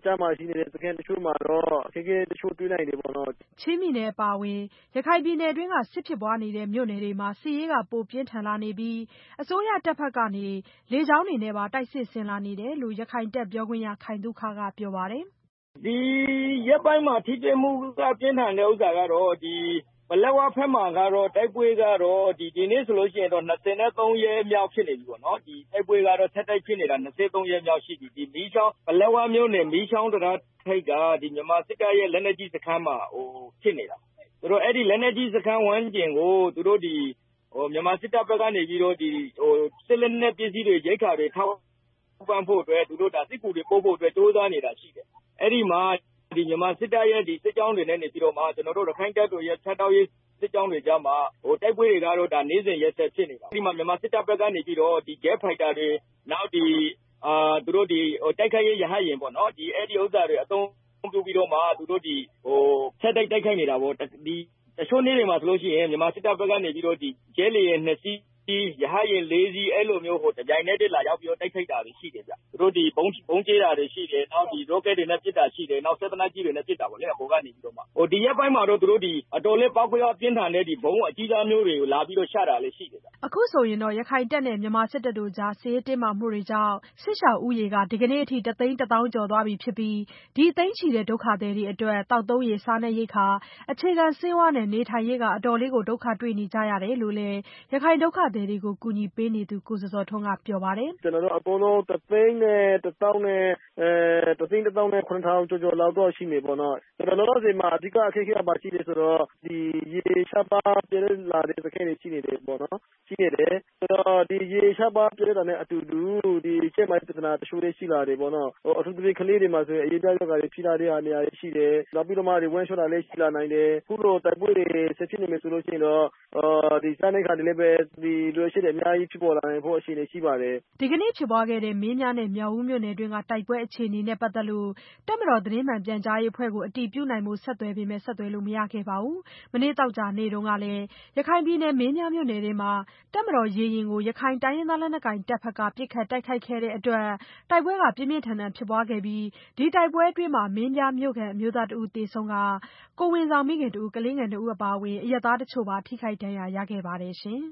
ကြားမှာရှိနေတဲ့စခန်းတချို့မှာတော့အခက်အခဲတချို့တွေ့နိုင်တယ်ပေါ့နော်။ချင်းပြည်နယ်အပါအဝင်ရခိုင်ပြည်နယ်တွင်းကစစ်ဖြစ်ပွားနေတဲ့မြို့နယ်တွေမှာစစ်ရေးကပိုပြင်းထန်လာနေပြီးအစိုးရတပ်ဘက်ကနေလေကြောင်းတွေနဲ့ပါတိုက်စစ်ဆင်လာနေတယ်လို့ရခိုင်တပ်ပြောခွင့်ရခိုင်သုခကပြောပါတယ်။ဒီရက်ပိုင်းမှာထိတွေ့မှုကပြင်းထန်တဲ့ဥစ္စာကတော့ဒီပလက်ဝဖက်မှာကတော့တိုက်ပွဲကတော့ဒီဒီနေ့ဆိုလို့ရှိရင်တော့၂၃ရက်မြောက်ဖြစ်နေပြီပေါ့နော်ဒီတိုက်ပွဲကတော့ဆက်တိုက်ဖြစ်နေတာ၂၃ရက်မြောက်ရှိပြီဒီမီးချောင်းပလက်ဝမြို့နယ်မီးချောင်းတရားထိပ်ကဒီမြန်မာစစ်တပ်ရဲ့လက်နက်ကြီးစခန်းမှာဟိုဖြစ်နေတာသူတို့အဲ့ဒီလက်နက်ကြီးစခန်းဝန်းကျင်ကိုသူတို့ဒီဟိုမြန်မာစစ်တပ်ဘက်ကနေပြီးတော့ဒီဟိုစစ်လက်နက်ပစ္စည်းတွေရိတ်ခါတွေထောက်ပံ့ဖို့အတွက်သူတို့ဒါစစ်ကူတွေပို့ဖို့အတွက်စ조사နေတာရှိတယ်အဲ့ဒီမှာဒီမြန်မာစစ်တပ်ရဲ့ဒီစစ်ကြောင်းတွေနဲ့နေပြီးတော့မှကျွန်တော်တို့ရခိုင်တပ်တို့ရဲ့ချက်တောက်ရေးစစ်ကြောင်းတွေကြားမှာဟိုတိုက်ပွဲတွေကတော့ဒါနေ့စဉ်ရက်ဆက်ဖြစ်နေတာဒီမှာမြန်မာစစ်တပ်ဘက်ကနေပြီးတော့ဒီ jet fighter တွေနောက်ဒီအာသူတို့ဒီဟိုတိုက်ခိုက်ရေးရဟတ်ယာဉ်ပေါ့နော်ဒီအဲ့ဒီဥစ္စာတွေအသုံးပြုပြီးတော့မှသူတို့ဒီဟိုဆက်တိုက်တိုက်ခိုက်နေတာပေါ့ဒီတချို့နေ့တွေမှာဆိုလို့ရှိရင်မြန်မာစစ်တပ်ဘက်ကနေပြီးတော့ဒီ jet လေယာဉ်နှစ်စီးဒီရဟတ်ယာဉ်လေးစီးအဲ့လိုမျိုးဟိုတကြိုင်နဲ့တက်လာရောက်ပြီးတော့တိုက်ခိုက်တာတွေရှိတယ်ဗျသူတို့ဒီဘုံဘုံကျဲတာတွေရှိတယ်နောက်ဒီ rocket တွေနဲ့ပစ်တာရှိတယ်နောက်စက်တနက်ကြီးတွေနဲ့ပစ်တာပေါ့လေအပေါ်ကနေပြီးတော့မှဟိုဒီရက်ပိုင်းမှာတော့သူတို့ဒီအတော်လေးပောက်ကွဲအောင်ပြင်းထန်တဲ့ဒီဘုံအကြီးစားမျိုးတွေကိုလာပြီးတော့ချတာလည်းရှိတယ်ဗျအခုဆိုရင်တော့ရခိုင်တပ်နဲ့မြန်မာစစ်တပ်တို့ကြားစစ်ရေးတင်းမာမှုတွေကြောင့်စစ်ရှောင်ဥယေကဒီကနေ့အထိတသိန်းတစ်သောင်းကျော်သွားပြီဖြစ်ပြီးဒီသိန်းချီတဲ့ဒုက္ခသည်တွေအတွက်တောက်သုံးရေစားနပ်ရိက္ခာအခြေခံဆေးဝါးနဲ့နေထိုင်ရေးကအတော်လေးကိုဒုက္ခတွေ့နေကြရတယ်လို့လည်းရခိုင်ဒုက္ခသည်တွေကိုကူညီပေးနေသူကိုစောစောထွန်းကပြောပါတယ်ကျွန်တော်တို့အကုန်လုံးတသိန်းနဲ့တစ်သောင်းနဲ့အဲတသိန်းတစ်သောင်းနဲ့ခုနှစ်ထောင်ကျော်ကျော်လောက်တော့ရှိနေပေါ့နော်ကျွန်တော်တို့ဒီမှာအဓိကအခက်အခဲပါရှိတယ်ဆိုတော့ဒီရေရှားပါပြည့်လာတဲ့စခန်းတွေရှိနေတယ်ပေါ့နော်ရှိနေတယ်ဆိုတော့ဒီရေရှားပါပြည့်လာတဲ့အတူတူဒီချက်မိုင်းပြဿနာတချို့လေးရှိလာတယ်ပေါ့နော်ဟိုအထူးသဖြင့်ကလေးတွေမှာဆိုရင်အရေးကြီးယောဂါတွေဖြစ်လာတဲ့နေရာတွေရှိတယ်နောက်ပြီးတော့မှဒီဝမ်းလျှောတာလေးရှိလာနိုင်တယ်ခုလိုတိုက်ပွဲတွေဆက်ဖြစ်နေမယ်ဆိုလို့ရှိရင်တော့အာဒီစားနေခါတွေလည်းပဲဒီလိုရှိတယ်အများကြီးဖြစ်ပေါ်လာနိုင်ဖို့အခြေအနေရှိပါတယ်ဒီကနေ့ဖြစ်ပွားခဲ့တဲ့မင်းများနဲ့မြောက်ဦးမြို့နယ်တွင်းကတိုက်ပွဲအခြေအနေနဲ့ပတ်သက်လို့တပ်မတော်သတင်းမှန်ပြန်ကြားရေးအဖွဲ့ကိုအတည်ပြုနိုင်မှုဆက်သွယ်ပေမဲ့ဆက်သွယ်လို့မရခဲ့ပါဘူးမနေ့တောက်ကြနေ့တုန်းကလည်းရခိုင်ပြည်နယ်မင်းများမြို့နယ်တွင်းမှာတပ်မတော်ရေရင်ကိုရခိုင်တိုင်းရင်းသားလက်နက်ကိုင်တပ်ဖက်ကပစ်ခတ်တိုက်ခိုက်ခဲ့တဲ့အတွက်တိုက်ပွဲကပြင်းပြင်းထန်ထန်ဖြစ်ပွားခဲ့ပြီးဒီတိုက်ပွဲအတွင်းမှာမင်းများမြို့ခံအမျိုးသားတဦးသေဆုံးကကိုဝင်ဆောင်မိခင်တဦးကလေးငယ်တဦးအပါအဝင်အရပ်သားတချို့ပါထိခိုက်ဒဏ်ရာရခဲ့ပါတယ်ရှင်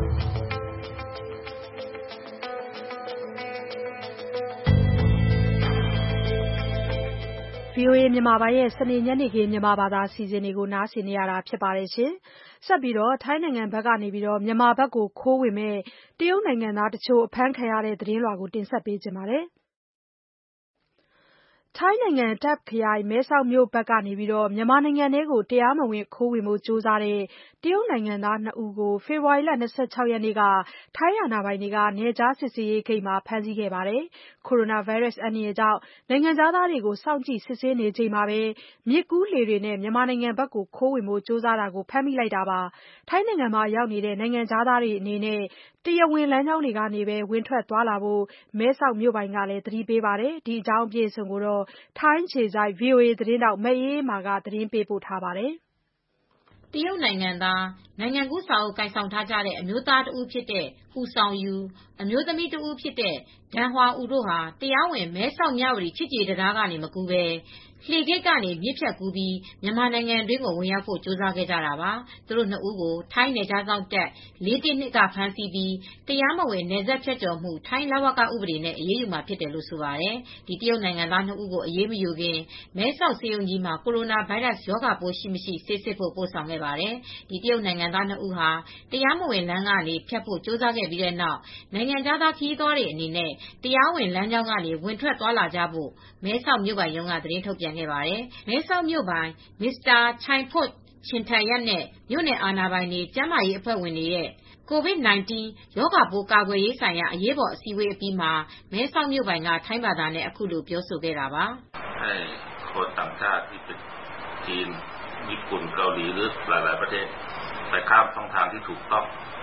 ဗီအိုအေမြန်မာပိုင်းရဲ့စနေညနေခင်းမြန်မာဘာသာအစီအစဉ်တွေကိုနားဆင်နေရတာဖြစ်ပါတယ်ရှင်။ဆက်ပြီးတော့ထိုင်းနိုင်ငံဘက်ကနေပြီးတော့မြန်မာဘက်ကိုခိုးဝင်မဲ့တရုတ်နိုင်ငံသားတချို့အဖမ်းခံရတဲ့သတင်းလွှာကိုတင်ဆက်ပေးကြပါမယ်။ထိုင်းနိုင်ငံတာ့ခ်ခရိုင်မဲဆောက်မြို့ဘက်ကနေပြီးတော့မြန်မာနိုင်ငံထဲကိုတရားမဝင်ခိုးဝင်ဖို့ကြိုးစားတဲ့တရုတ်နိုင်ငံသားနှစ်ဦးကိုဖေဖော်ဝါရီလ၂၆ရက်နေ့ကထိုင်းအာဏာပိုင်တွေကနယ်ခြားစစ်ဆေးရေးဂိတ်မှာဖမ်းဆီးခဲ့ပါတယ်။ကိုရိုနာဗိုင်းရပ်စ်အန္တရာယ်ကြောင့်နိုင်ငံခြားသားတွေကိုစောင့်ကြည့်စစ်ဆေးနေချိန်မှာပဲမြစ်ကူးလှေတွေနဲ့မြန်မာနိုင်ငံဘက်ကိုခိုးဝင်ဖို့ကြိုးစားတာကိုဖမ်းမိလိုက်တာပါ။ထိုင်းနိုင်ငံမှာရောက်နေတဲ့နိုင်ငံခြားသားတွေအနေနဲ့တရားဝင်လမ်းကြောင်းတွေကနေပဲဝင်ထွက်သွားလာဖို့မဲဆောက်မြို့ပိုင်ကလည်းသတိပေးပါတယ်။ဒီအကြောင်းအပြည့်အစုံကိုတော့ထိုင်းခြေစိုက် ဗွီအိုအေသတင်းထောက်မအေးအေးမာကသတင်းပေးပို့ထားပါတယ်။တရုတ်နိုင်ငံသားနိုင်ငံကူးစာအုပ်ကိုင်ဆောင်ထားကြတဲ့အမျိုးသားတဦးဖြစ်တဲ့ဟူဆောင်ယူအမျိုးသမီးတဦးဖြစ်တဲ့ဒန်ဟွာဦးတို့ဟာတရားဝင်မဲဆောက်မြဝတီချစ်ကြည်တံတားကနေမကူးပဲလှေဂိတ်ကနေမြစ်ဖြတ်ကူးပြီးမြန်မာနိုင်ငံတွင်းကိုဝင်ရောက်ဖို့ကြိုးစားခဲ့ကြတာပါ။သူတို့နှစ်ဦးကိုထိုင်းနယ်ခြားစောင့်တပ်လေးတစ်နှစ်ကဖမ်းဆီးပြီးတရားမဝင်နယ်စပ်ဖြတ်ကျော်မှုထိုင်းလဝကဥပဒေနဲ့အရေးယူမှာဖြစ်တယ်လို့ဆိုပါတယ်။ဒီတရုတ်နိုင်ငံသားနှစ်ဦးကိုအရေးမယူခင်မဲဆောက်ဆေးရုံကြီးမှာကိုရိုနာဗိုင်းရပ်စ်ရောဂါပိုးရှိမရှိဆေးစစ်ဖို့ပို့ဆောင်ခဲ့ပါတယ်။ဒီတရုတ်နိုင်ငံသားနှစ်ဦးဟာတရားမဝင်လမ်းကနေဖြတ်ဖို့ကြိုးစားခဲ့ပြီးတဲ့နောက်နိုင်ငံခြားသားခရီးသွားတွေအနေနဲ့တရားဝင်လမ်းကြောင်းကနေဝင်ထွက်သွားလာကြဖို့မဲဆောက်မြို့ပိုင်ရုံးကသတင်းထုတ်ပြန်ခဲ့ပါတယ်။မဲဆောက်မြို့ပိုင်မစ္စတာချိုင်ဖွတ်ချင်ထန်ရက်နဲ့မြို့နယ်အာဏာပိုင်တွေကျန်းမာရေးအဖွဲ့ဝင်တွေရဲ့ကိုဗစ် ၁၉ ရောဂါပိုးကာကွယ်ရေးဆိုင်ရာအရေးပေါ်အစည်းအဝေးအပြီးမှာမဲဆောက်မြို့ပိုင်ကထိုင်းဘာသာနဲ့အခုလိုပြောဆိုခဲ့တာပါ။ให้คนต่างชาติที่เป็นจีนญี่ปุ่นเกาหลีหรือหลายๆประเทศไปข้ามช่องทางที่ถูกต้อง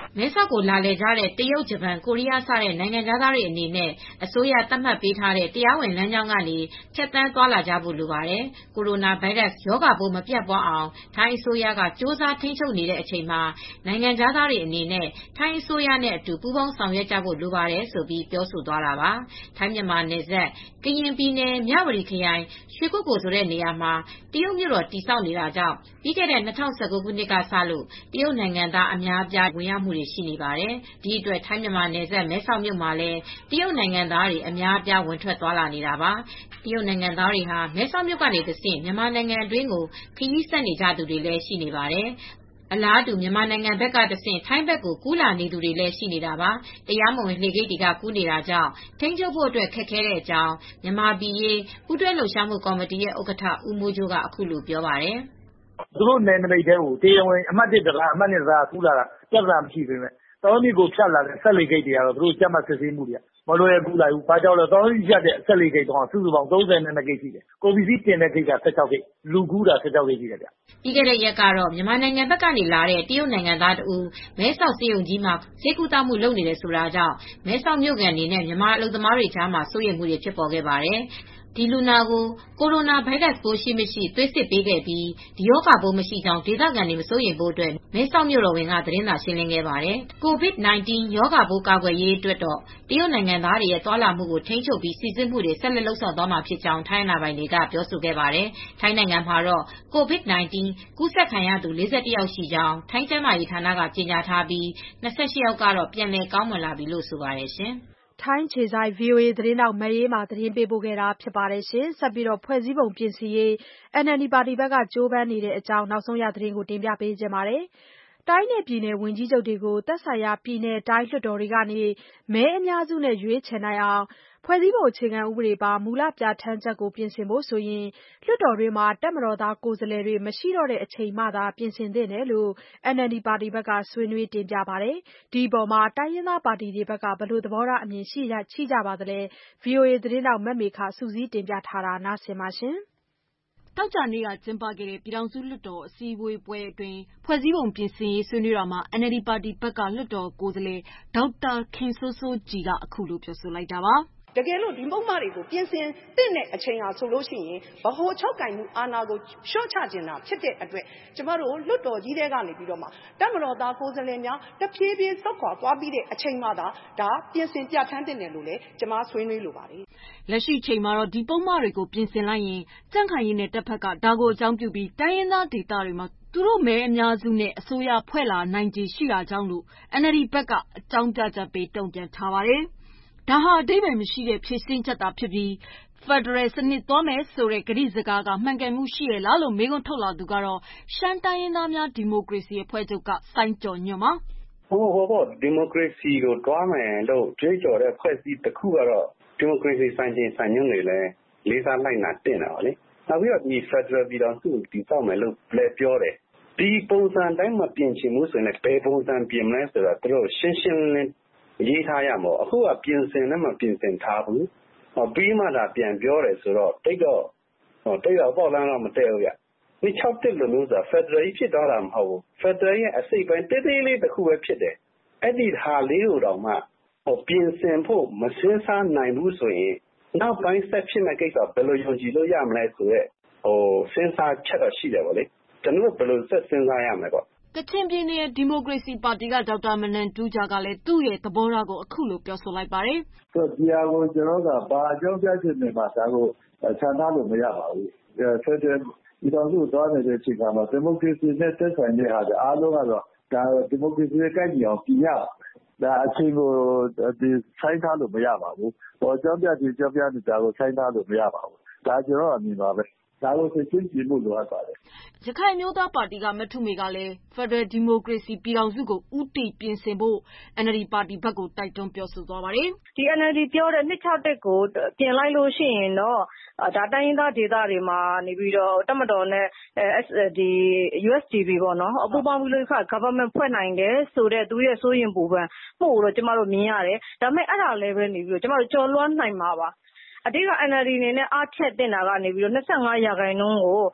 မဲဆောက်ကိုလာလည်ကြတဲ့တရုတ်ဂျပန်ကိုရီးယားစတဲ့နိုင်ငံခြားသားတွေအနေနဲ့အစိုးရသတ်မှတ်ပေးထားတဲ့တရားဝင်လမ်းကြောင်းကနေဖြတ်သန်းသွားလာကြဖို့လိုပါတယ်။ကိုရိုနာဗိုင်းရပ်စ်ရောဂါပိုးမပြန့်ပွားအောင်ထိုင်းအစိုးရကစ조사ထိန်းချုပ်နေတဲ့အချိန်မှာနိုင်ငံခြားသားတွေအနေနဲ့ထိုင်းအစိုးရနဲ့အတူပူးပေါင်းဆောင်ရွက်ကြဖို့လိုပါတယ်ဆိုပြီးပြောဆိုသွားတာပါ။ထိုင်းမြန်မာနယ်စပ်ကရင်ပြည်နယ်မြဝတီခရိုင်ရွှေကုက္ကိုဆိုတဲ့နေရာမှာတရုတ်မြို့တော်တည်ဆောက်နေတာကြောင့်ပြီးခဲ့တဲ့၂၀၁၉ခုနှစ်ကစလို့တရုတ်နိုင်ငံသားအများအပြားဝင်ရောက်မှုတွေရှိနေပါတယ်။ဒီအတွက်ထိုင်းမြန်မာနယ်စပ်မဲဆောက်မြို့မှာလည်းတရုတ်နိုင်ငံသားတွေအများအပြားဝင်ထွက်သွားလာနေတာပါ။တရုတ်နိုင်ငံသားတွေဟာမဲဆောက်မြို့ကနေတဆင့်မြန်မာနိုင်ငံအတွင်းကိုခရီးဆက်နေကြသူတွေလည်းရှိနေပါတယ်။အလားတူမြန်မာနိုင်ငံဘက်ကတဆင့်ထိုင်းဘက်ကိုကူးလာနေသူတွေလည်းရှိနေတာပါ။တရားမဝင်လှေဂိတ်တွေကကူးနေတာကြောင့်ထိန်းချုပ်ဖို့အတွက်ခက်ခဲတဲ့အကြောင်းမြန်မာပြည်ရေးပူးတွဲလှုပ်ရှားမှုကော်မတီရဲ့ဥက္ကဋ္ဌဦးမိုးကြိုးကအခုလိုပြောပါတယ်။သူတို့နယ်နိမိတ်ထဲကိုတရားဝင်အမှတ်တစ်တလားအမှတ်နှစ်တလားကူးလာတာပြဿနာမရှိသေးဘူး။တောင်မြစ်ကိုဖြတ်လာတဲ့ဆက်လေဂိတ်တွေကတော့သူတို့ကြက်မှတ်စစ်ဆေးမှုတွေကမလွယ်ကူလာဘူး။ဘာကြောင့်လဲတောင်မြစ်ဖြတ်တဲ့ဆက်လေဂိတ်တော့စုစုပေါင်း၃၂ဂိတ်ရှိတယ်။ကုန်ပစ္စည်းတင်တဲ့ဂိတ်က၁၆ဂိတ်လူကူးတာ၁၆ဂိတ်ရှိတယ်ဗျ။ပြီးခဲ့တဲ့ရက်ကတော့မြန်မာနိုင်ငံဘက်ကနေလာတဲ့တရုတ်နိုင်ငံသားတဦးမဲဆောက်စေယုံကြီးမှာဆေးကုသမှုလုပ်နေတယ်ဆိုတာကြောင့်မဲဆောက်မြို့ကန်တွေနဲ့မြန်မာအလုပ်သမားတွေကြားမှာစိုးရိမ်မှုတွေဖြစ်ပေါ်ခဲ့ပါတယ်။ဒီလူနာကိုကိုရိုနာဗိုင်းရပ်စ်ပိုးရှိမရှိသွေးစစ်ပေးခဲ့ပြီးဒီရောဂါပိုးမရှိကြောင်းဒေသခံတွေမစိုးရိမ်ဖို့အတွက်မဲဆောက်မြို့တော်ဝင်ကသတင်းစာရှင်းလင်းခဲ့ပါတယ်။ကိုဗစ် ၁၉ ရောဂါပိုးကာကွယ်ရေးအတွက်တော့တရုတ်နိုင်ငံသားတွေရဲ့သွားလာမှုကိုထိန်းချုပ်ပြီးစီစစ်မှုတွေဆက်လက်လုပ်ဆောင်သွားမှာဖြစ်ကြောင်းထိုင်းအာဏာပိုင်တွေကပြောဆိုခဲ့ပါတယ်။ထိုင်းနိုင်ငံမှာတော့ကိုဗစ် ၁၉ ကူးစက်ခံရသူ၄၁ယောက်ရှိကြောင်းထိုင်းကျန်းမာရေးဌာနကကြေညာထားပြီး၂၈ယောက်ကတော့ပြန်လည်ကောင်းမွန်လာပြီလို့ဆိုပါတယ်ရှင်။ထိုင်းအခြေစိုက် ဗွီအိုအေသတင်းထောက်မအေးအေးမာသတင်းပေးပို့ခဲ့တာဖြစ်ပါတယ်။ဆက်ပြီးတော့ဖွဲ့စည်းပုံပြင်ဆင်ရေး အန်အယ်လ်ဒီပါတီဘက်ကကြိုးပမ်းနေတဲ့အကြောင်းနောက်ဆုံးရသတင်းကိုတင်ပြပေးချင်ပါတယ်။တိုင်းနဲ့ပြည်နယ်ဝန်ကြီးချုပ်တွေကိုသက်ဆိုင်ရာပြည်နယ်တိုင်းလွှတ်တော်တွေကနေမဲအများစုနဲ့ရွေးချယ်နိုင်အောင်ဖွဲ့စည်းပုံအခြေခံဥပဒေပါမူလပြဋ္ဌာန်းချက်ကိုပြင်ဆင်ဖို့ဆိုရင်လွှတ်တော်တွင်းမှာတပ်မတော်သားကိုယ်စားလှယ်တွေမရှိတော့တဲ့အချိန်မှသာပြင်ဆင်သင့်တယ်လို့ အန်အယ်လ်ဒီပါတီဘက်ကဆွေးနွေးတင်ပြပါတယ်။ဒီအပေါ်မှာတိုင်းရင်းသားပါတီတွေဘက်ကဘယ်လိုသဘောထားအမြင်ရှိကြပါသလဲ။ ဗွီအိုအေသတင်းထောက်မမေခစုစည်းတင်ပြထားတာနားဆင်ပါရှင်။သောကြာနေ့ကကျင်းပခဲ့တဲ့ပြည်ထောင်စုလွှတ်တော်အစည်းအဝေးပွဲအတွင်းဖွဲ့စည်းပုံပြင်ဆင်ရေးဆွေးနွေးတာမှာ အန်အယ်လ်ဒီပါတီဘက်ကလွှတ်တော်ကိုယ်စားလှယ်ဒေါက်တာခင်စိုးစိုးကြည်ကအခုလိုပြောဆိုလိုက်တာပါ။တကယ်လို့ဒီပုဒ်မတွေကိုပြင်ဆင်သင့်တဲ့အချိန်ဟာဆိုလို့ရှိရင်ဗဟိုချုပ်ကိုင်မှုအာဏာကိုလျှော့ချခြင်းတာဖြစ်တဲ့အတွက်ကျမတို့လွှတ်တော်ကြီးထဲကနေပြီးတော့မှတပ်မတော်သားကိုယ်စားလှယ်များတဖြည်းဖြည်းဆုတ်ခွာသွားပြီးတဲ့အချိန်မှသာဒါပြင်ဆင်ပြဋ္ဌာန်းသင့်တယ်လို့လည်းကျမဆွေးနွေးလိုပါတယ်။လက်ရှိချိန်မှာတော့ဒီပုဒ်မတွေကိုပြင်ဆင်လိုက်ရင်ကြံ့ခိုင်ရေးနဲ့တပ်ဖက်ကဒါကိုအကြောင်းပြုပြီးတိုင်းရင်းသားဒေသတွေမှာသူတို့မဲအများစုနဲ့အစိုးရဖွဲ့လာနိုင်ခြေရှိတာကြောင့်လို့ အန်အယ်လ်ဒီဘက်ကအကြောင်းပြချက်ပေးတုံ့ပြန်ထားပါတယ်။ဒါဟာအဓိပ္ပါယ်မရှိတဲ့ဖြေရှင်းချက်သာဖြစ်ပြီးဖက်ဒရယ်စနစ်သွားမယ်ဆိုတဲ့ကတိစကားကမှန်ကန်မှုရှိရဲ့လားလို့မေးခွန်းထုတ်လာသူကတော့ရှမ်းတိုင်းရင်းသားများဒီမိုကရေစီအဖွဲ့ချုပ်ကစိုင်းကျော်ညွန့်ပါဟိုဟိုပေါ့ဒီမိုကရေစီကိုတွားမယ်လို့ကြွေးကြော်တဲ့ဖွဲ့စည်းတစ်ခုကတော့ဒီမိုကရေစီစံချိန်စံညွှန်းတွေလည်းလေးစားလိုက်နာတင်တယ်ပါလေနောက်ပြီးတော့ဒီဖက်ဒရယ်ပြည်တော်စုတည်ဆောက်မယ်လို့လည်းပြောတယ်ဒီပုံစံတိုင်းမပြင်ချင်ဘူးဆိုရင်လည်းဘယ်ပုံစံပြင်မလဲဆိုတော့သူတို့ရှင်းရှင်းလင်းရေးထားရမှာအခုကပြင်ဆင်လည်းမပြင်ဆင်ထားဘူးဟောပြီးမှသာပြန်ပြောတယ်ဆိုတော့တိတ်တော့ဟောတိတ်တော့ပေါ့လမ်းတော့မတည့်ဘူးရဒီ၆တက်လို့လို့ဆိုဖက်ဒရယ်ဖြစ်တော့တာမဟုတ်ဘူးဖက်ဒရယ်ရဲ့အစိတ်ပိုင်းတေးသေးလေးတစ်ခုပဲဖြစ်တယ်အဲ့ဒီဟာလေးကိုတော့မှဟောပြင်ဆင်ဖို့မစင်းစားနိုင်ဘူးဆိုရင်နောက်ပိုင်းဆက်ဖြစ်မဲ့ကိစ္စဘယ်လိုယုံကြည်လို့ရမလဲဆိုရက်ဟိုစဉ်းစားချက်တော့ရှိတယ်ဗောလေကျွန်တော်ဘယ်လိုဆက်စဉ်းစားရမလဲပေါ့ကချင်ပြည်နယ်ဒီမိုကရေစီပါတီကဒေါက်တာမနန်တူးဂျာကလည်းသူ့ရဲ့သဘောထားကိုအခုလိုပြောဆိုလိုက်ပါတယ်။ဆိုဒီဟာကိုကျွန်တော်ကဘာအကြောင်းပြချက်နဲ့မှဒါကိုဆန္ဒလို့မရပါဘူး။ဆက်တဲ့ဒီတော့သူသွားနေတဲ့အချိန်မှာဒီမိုကရေစီနဲ့တက်ဆိုင်တဲ့ဟာအားလုံးကတော့ဒါဒီမိုကရေစီရဲ့ကိုက်ညီအောင်ပြင်ရဒါအချိန်ကိုဒီဆိုင်ထားလို့မရပါဘူး။ဟောကြောင်းပြချင်ကြောင်းပြနေတာကိုဆိုင်ထားလို့မရပါဘူး။ဒါကျွန်တော်အမြင်ပါပဲ။ဒါကိုသိချင်းကြည့်မှုလိုအပ်ပါတယ်။ရခိုင်မျိုးသားပါတီကမထုမေကလည်းဖက်ဒရယ်ဒီမိုကရေစီပြည်ထောင်စုကိုဦးတည်ပြင်ဆင်ဖို့ အန်အယ်လ်ဒီပါတီဘက်ကိုတိုက်တွန်းပြောဆိုသွားပါတယ်။ဒီ အန်အယ်လ်ဒီပြောတဲ့နှစ်၆တက်ကိုပြင်လိုက်လို့ရှိရင်တော့ဒါတိုင်းရင်းသားဒေသတွေမှာနေပြီးတော့တပ်မတော်နဲ့ဒီ ယူ အက်စ် ဒီ ပီ ပေါ့နော်အပူပေါင်းပြီးလို့ခါ government ဖွဲ့နိုင်တယ်ဆိုတဲ့သူရဲ့စိုးရင်ပူပန်မှုကိုတော့ကျမတို့မြင်ရတယ်။ဒါပေမဲ့အဲ့ဒါလည်းပဲနေပြီးတော့ကျမတို့ကြော်လွှမ်းနိုင်မှာပါ။အဓိက အန်အယ်လ်ဒီ အနေနဲ့အားထက်တင်တာကနေပြီးတော့၂၅ရာခိုင်နှုန်းကို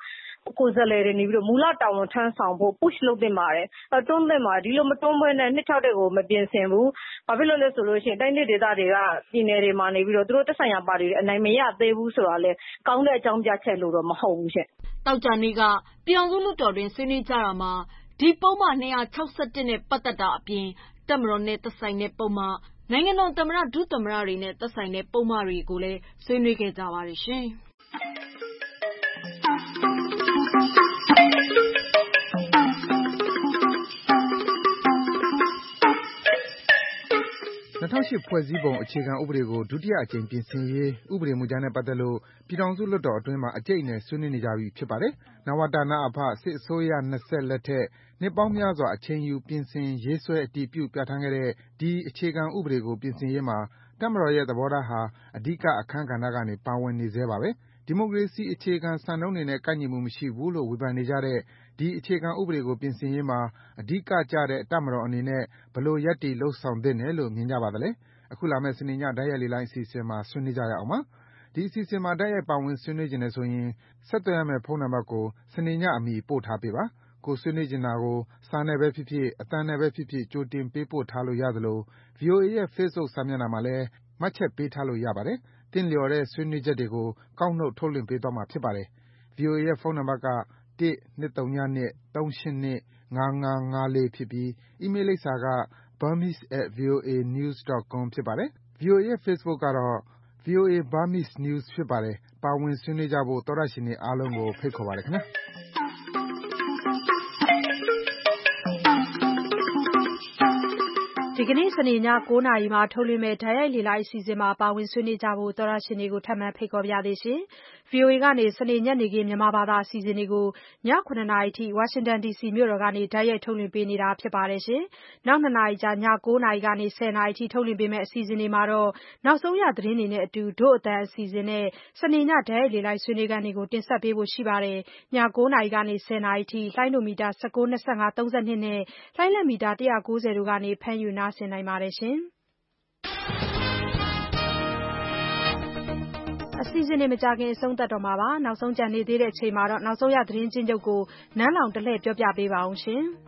ကိုယ်စားလှယ်တွေနေပြီးတော့မူလတာဝန်ထမ်းဆောင်ဖို့ push လုပ်သင့်ပါတယ်။တွန်းသင့်ပါတယ်။ဒီလိုမတွန်းဘဲနဲ့နှစ်၆တက်ကိုမပြင်ဆင်ဘူး။ဘာဖြစ်လို့လဲဆိုလို့ရှိရင်တိုင်းဒေသတွေကပြည်နယ်တွေမှာနေပြီးတော့သူတို့သက်ဆိုင်ရာပါတီတွေအနိုင်မရသေးဘူးဆိုတာလေကောင်းတဲ့အကြောင်းပြချက်လို့တော့မဟုတ်ဘူးရှင့်။တောက်ကြနေကပြည်အောင်စုလွှတ်တော်တွင်ဆွေးနွေးကြတာမှာဒီပုံမှန်၂၆၁နဲ့ပတ်သက်တာအပြင်တပ်မတော်နဲ့သက်ဆိုင်တဲ့ပုံမှန်နိုင်ငံတော်သမ္မတဒုသမ္မတတွေနဲ့သက်ဆိုင်တဲ့ပုံမှန်တွေကိုလည်းဆွေးနွေးခဲ့ကြပါတယ်ရှင်။၂၀၀၈ဖွဲ့စည်းပုံအခြေခံဥပဒေကိုဒုတိယအကြိမ်ပြင်ဆင်ရေးဥပဒေမူကြမ်းနဲ့ပတ်သက်လို့ပြည်ထောင်စုလွှတ်တော်အတွင်းမှာအကြိတ်အနယ်ဆွေးနွေးနေကြပြီဖြစ်ပါတယ်။နဝတ/နအဖစစ်အစိုးရနှစ်ဆက်လက်ထက်နှစ်ပေါင်းများစွာအချိန်ယူပြင်ဆင်ရေးဆွဲအတည်ပြုပြဌာန်းခဲ့တဲ့ဒီအခြေခံဥပဒေကိုပြင်ဆင်ရေးမှာတပ်မတော်ရဲ့သဘောထားဟာအဓိကအခန်းကဏ္ဍကနေပါဝင်နေဆဲပါပဲ။ဒီမိုကရေစီအခြေခံစံနှုန်းတွေနဲ့ကိုက်ညီမှုမရှိဘူးလို့ဝေဖန်နေကြတဲ့ဒီအခြေခံဥပဒေကိုပြင်ဆင်ရေးမှာအဓိကကျတဲ့တပ်မတော်အနေနဲ့ဘယ်လိုရပ်တည်လုပ်ဆောင်သင့်တယ်လို့မြင်ကြပါသလဲ။အခုလာမယ့်စနေညတိုက်ရိုက်လေ့လာအစီအစဉ်မှာဆွေးနွေးကြရအောင်ပါ။ဒီအစီအစဉ်မှာတိုက်ရိုက်ပါဝင်ဆွေးနွေးချင်တယ်ဆိုရင်ဆက်သွယ်ရမယ့်ဖုန်းနံပါတ်ကိုစနေညအမီပို့ထားပေးပါ။ကိုယ်ဆွေးနွေးချင်တာကိုစာနဲ့ပဲဖြစ်ဖြစ်အသံနဲ့ပဲဖြစ်ဖြစ်ကြိုတင်ပေးပို့ထားလို့ရသလို ဗွီအိုအေရဲ့ Facebook စာမျက်နှာမှာလည်းမှတ်ချက်ပေးထားလို့ရပါတယ်။သင့်လျော်တဲ့ဆွေးနွေးချက်တွေကိုကောက်နှုတ်ထုတ်လွှင့်ပေးသွားမှာဖြစ်ပါတယ်။ ဗွီအိုအေရဲ့ဖုန်းနံပါတ်က၁ ၂၃၂ ၃၈၂ ၅၅၅၄ဖြစ်ပြီးအီးမေးလ်လိပ်စာက burmese at voanews dot com ဖြစ်ပါတယ်။ ဗွီအိုအေရဲ့ Facebook ကတော့ ဗွီအိုအေ Burmese News ဖြစ်ပါတယ်။ပါဝင်ဆွေးနွေးကြဖို့သောတရှင်တွေအားလုံးကိုဖိတ်ခေါ်ပါတယ်ခင်ဗျာ။ဒီကနေ့စနေည၉နာရီမှာထုတ်လွှင့်မယ့်တိုက်ရိုက်လေ့လာအစီအစဉ်မှာပါဝင်ဆွေးနွေးကြဖို့သောတရှင်တွေကိုထပ်မံဖိတ်ခေါ်ပါရစေရှင်။ ဗွီအိုအေကနေစနေညနေခင်းမြန်မာဘာသာအစီအစဉ်တွေကိုည၇နာရီထိဝါရှင်တန်ဒီစီမြို့တော်ကနေတိုက်ရိုက်ထုတ်လွှင့်ပေးနေတာဖြစ်ပါတယ်ရှင်။နောက်၂နာရီကြာည၉နာရီကနေ၁၀နာရီထိထုတ်လွှင့်ပေးမယ့်အစီအစဉ်တွေမှာတော့နောက်ဆုံးရသတင်းတွေနဲ့အတူဒို့အတန်အစီအစဉ်နဲ့စနေညတိုက်ရိုက်လေ့လာဆွေးနွေးခန်းတွေကိုတင်ဆက်ပေးဖို့ရှိပါတယ်။ည၉နာရီကနေ၁၀နာရီထိလှိုင်းဒိုမီတာ၁၉၊၂၅၊၃၂နဲ့လှိုင်းလက်မီတာ၁၉၀တို့ကနေဖမ်းယူနားဆင်နိုင်ပါတယ်ရှင်။အစီအစဉ်တွေမကြခင်အဆုံးသတ်တော့မှာပါ။နောက်ဆုံးကြံနေသေးတဲ့အချိန်မှာတော့နောက်ဆုံးရသတင်းချင်းချုပ်ကိုနန်းလောင်တလှည့်ပြောပြပေးပါအောင်ရှင်။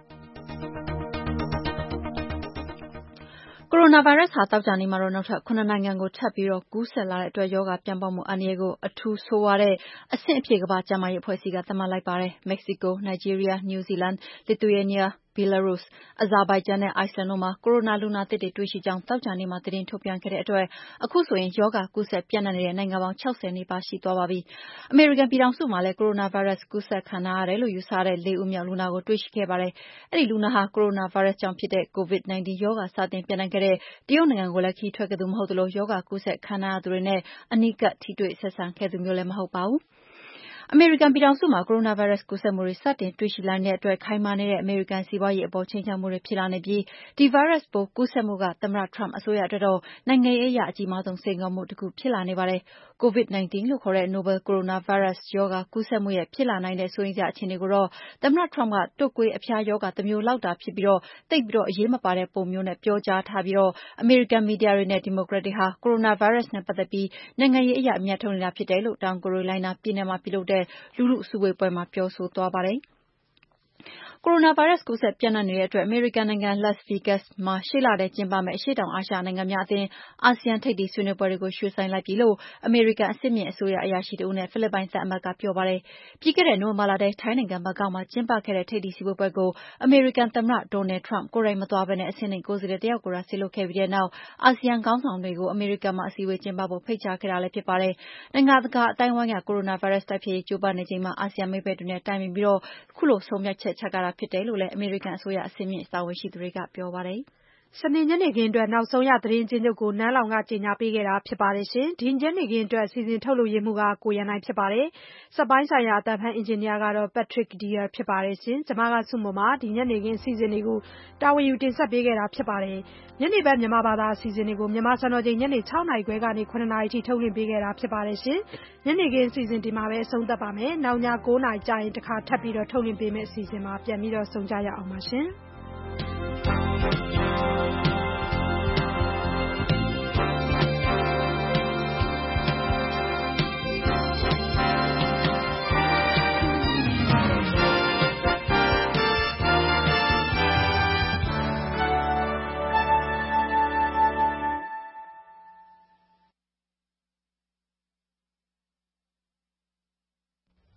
ကိုရိုနာဗိုင်းရပ်စ်ဟာသောကြာနေ့မှာတော့နောက်ထပ်ခုနစ်နိုင်ငံကိုထပ်ပြီးကူးစက်လာတဲ့အတွက်ရောဂါပြန့်ပွားမှုအန္တရာယ်ကိုအထူးဆိုးဝါးတဲ့အဆင့်အဖြစ်ကမ္ဘာ့ကျန်းမာရေးအဖွဲ့အစည်းကသတ်မှတ်လိုက်ပါတယ်။မက္ကဆီကို၊နိုင်ဂျီးရီးယား၊နယူးဇီလန်၊လစ်သူယေးနီးယား၊ဘီလာရုစ်၊အဇာဘိုင်ဂျန်နဲ့အိုက်စလန်တို့မှာကိုရိုနာလူနာသစ်တွေတွေ့ရှိကြောင်းသောကြာနေ့မှာသတင်းထုတ်ပြန်ခဲ့တဲ့အတွက်အခုဆိုရင်ရောဂါကူးစက်ပျံ့နှံ့နေတဲ့နိုင်ငံပေါင်း၆၀နီးပါးရှိသွားပါပြီ။အမေရိကန်ပြည်ထောင်စုမှာလည်းကိုရိုနာဗိုင်းရပ်စ်ကူးစက်ခံထားရတယ်လို့ယူဆရတဲ့လေးဦးမြောက်လူနာကိုတွေ့ရှိခဲ့ပါတယ်။အဲဒီလူနာဟာကိုရိုနာဗိုင်းရပ်စ်ကြောင့်ဖြစ်တဲ့ ကိုဗစ်၁၉ရောဂါစတင်ပျံ့နှံ့ခဲ့တဲ့တရုတ်နိုင်ငံကိုလည်းခရီးထွက်ခဲ့သူမဟုတ်သလိုရောဂါကူးစက်ခံထားရသူတွေနဲ့အနီးကပ်ထိတွေ့ဆက်ဆံခဲ့သူမျိုးလည်းမဟုတ်ပါဘူး။အမေရိကန်ပြည်ထောင်စုမှာကိုရိုနာဗိုင်းရပ်စ်ကူးစက်မှုတွေစတင်တွေ့ရှိလာနေတဲ့အတွက်ခိုင်မာနေတဲ့အမေရိကန်စီးပွားရေးအပေါ်ခြိမ်းခြောက်မှုတွေဖြစ်လာနေပြီးဒီဗိုင်းရပ်စ်ပိုးကူးစက်မှုကသမ္မတထရမ့်အစိုးရအတွက်တော့နိုင်ငံရေးအရအကြီးမားဆုံးစိန်ခေါ်မှုတစ်ခုဖြစ်လာနေပါတယ်။ ကိုဗစ်၁၉လို့ခေါ်တဲ့ Novel Coronavirus ရောဂါကူးစက်မှုရဲ့ဖြစ်လာနိုင်တဲ့စိုးရိမ်စရာအခြေအနေကိုတော့သမ္မတထရမ့်ကတုပ်ကွေးအဖျားရောဂါတစ်မျိုးလောက်သာဖြစ်ပြီးသိပ်ပြီးအရေးမပါတဲ့ပုံမျိုးနဲ့ပြောကြားထားပြီးအမေရိကန်မီဒီယာတွေနဲ့ဒီမိုကရက်တွေဟာကိုရိုနာဗိုင်းရပ်စ်နဲ့ပတ်သက်ပြီးနိုင်ငံရေးအရအမြတ်ထုတ်နေတာဖြစ်တယ်လို့တောင်ကယ်ရိုလိုင်းနားပြည်နယ်မှာပြုလုပ်တဲ့လူထုစုဝေးပွဲမှာပြောဆိုသွားပါတယ်။ကိုရိုနာဗိုင်းရပ်စ်ကူးစက်ပျံ့နှံ့နေတဲ့အတွက်အမေရိကန်နိုင်ငံ Las Vegas မှာရှေ့လထဲကျင်းပမယ့်အရှေ့တောင်အာရှနိုင်ငံများအသင်းအာဆီယံထိပ်သီးဆွေးနွေးပွဲတွေကိုရွှေ့ဆိုင်းလိုက်ပြီလို့အမေရိကန်အဆင့်မြင့်အစိုးရအရာရှိတဦးနဲ့ဖိလစ်ပိုင်သံအမတ်ကပြောပါတယ်။ပြီးခဲ့တဲ့နိုဝင်ဘာလထဲထိုင်းနိုင်ငံဘန်ကောက်မှာကျင်းပခဲ့တဲ့ထိပ်သီးစည်းဝေးပွဲကိုအမေရိကန်သမ္မတ Donald Trump ကိုယ်တိုင်မသွားဘဲအဆင့်နိမ့်ကိုယ်စားလှယ်တယောက်ကိုသာစေလွှတ်ခဲ့ပြီးတဲ့နောက်အာဆီယံခေါင်းဆောင်တွေကိုအမေရိကန်မှာအစည်းအဝေးကျင်းပဖို့ဖိတ်ကြားခဲ့တာလည်းဖြစ်ပါတယ်။နိုင်ငံတကာအသိုင်းအဝိုင်းကကိုရိုနာဗိုင်းရပ်စ်တိုက်ဖျက်ရေးကြိုးပမ်းနေချိန်မှာအာဆီယံမိတ်ဖက်တွေနဲ့တိုင်ပင်ပြီးခုလိုဆုံးဖြတ်ချက်ချခဲ့တာဖြစ်တယ်လို့လည်းအမေရိကန်အစိုးရအဆင့်မြင့်တာဝန်ရှိသူတွေကပြောပါတယ်။စနေညနေခင်းအတွက်နောက်ဆုံးရသတင်းချင်းချုပ်ကိုနန်းလောင်ကကြေညာပေးခဲ့တာဖြစ်ပါတယ်ရှင်။ဒီညနေခင်းအတွက်စီစဉ်ထုတ်လုပ်ရေးမှူးကကိုရန်နိုင်ဖြစ်ပါတယ်။စက်ပိုင်းဆိုင်ရာအသံဖန်အင်ဂျင်နီယာကတော့ Patrick Deer ဖြစ်ပါတယ်ရှင်။ကျွန်မကဆုမွန်ပါဒီညနေခင်းအစီအစဉ်တွေကိုတာဝန်ယူတင်ဆက်ပေးခဲ့တာဖြစ်ပါတယ်။ညနေပိုင်းမြန်မာဘာသာအစီအစဉ်တွေကိုမြန်မာစံတော်ချိန်ညနေ၆နာရီခွဲကနေ၇နာရီထိထုတ်လွှင့်ပေးခဲ့တာဖြစ်ပါတယ်ရှင်။ညနေခင်းအစီအစဉ်ဒီမှာပဲအဆုံးသတ်ပါမယ်။နောက်ည၉နာရီကြာရင်တခါထပ်ပြီးတော့ထုတ်လွှင့်ပေးမယ့်အစီအစဉ်မှာပြန်ပြီးတော့ဆုံကြရအောင်ပါရှင်။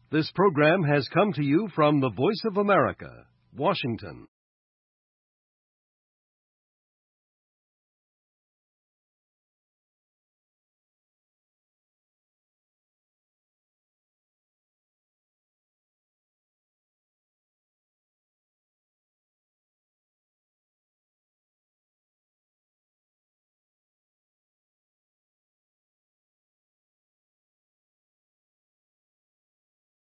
This program has come to you from the Voice of America, Washington.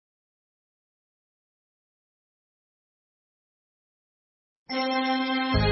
Thank you.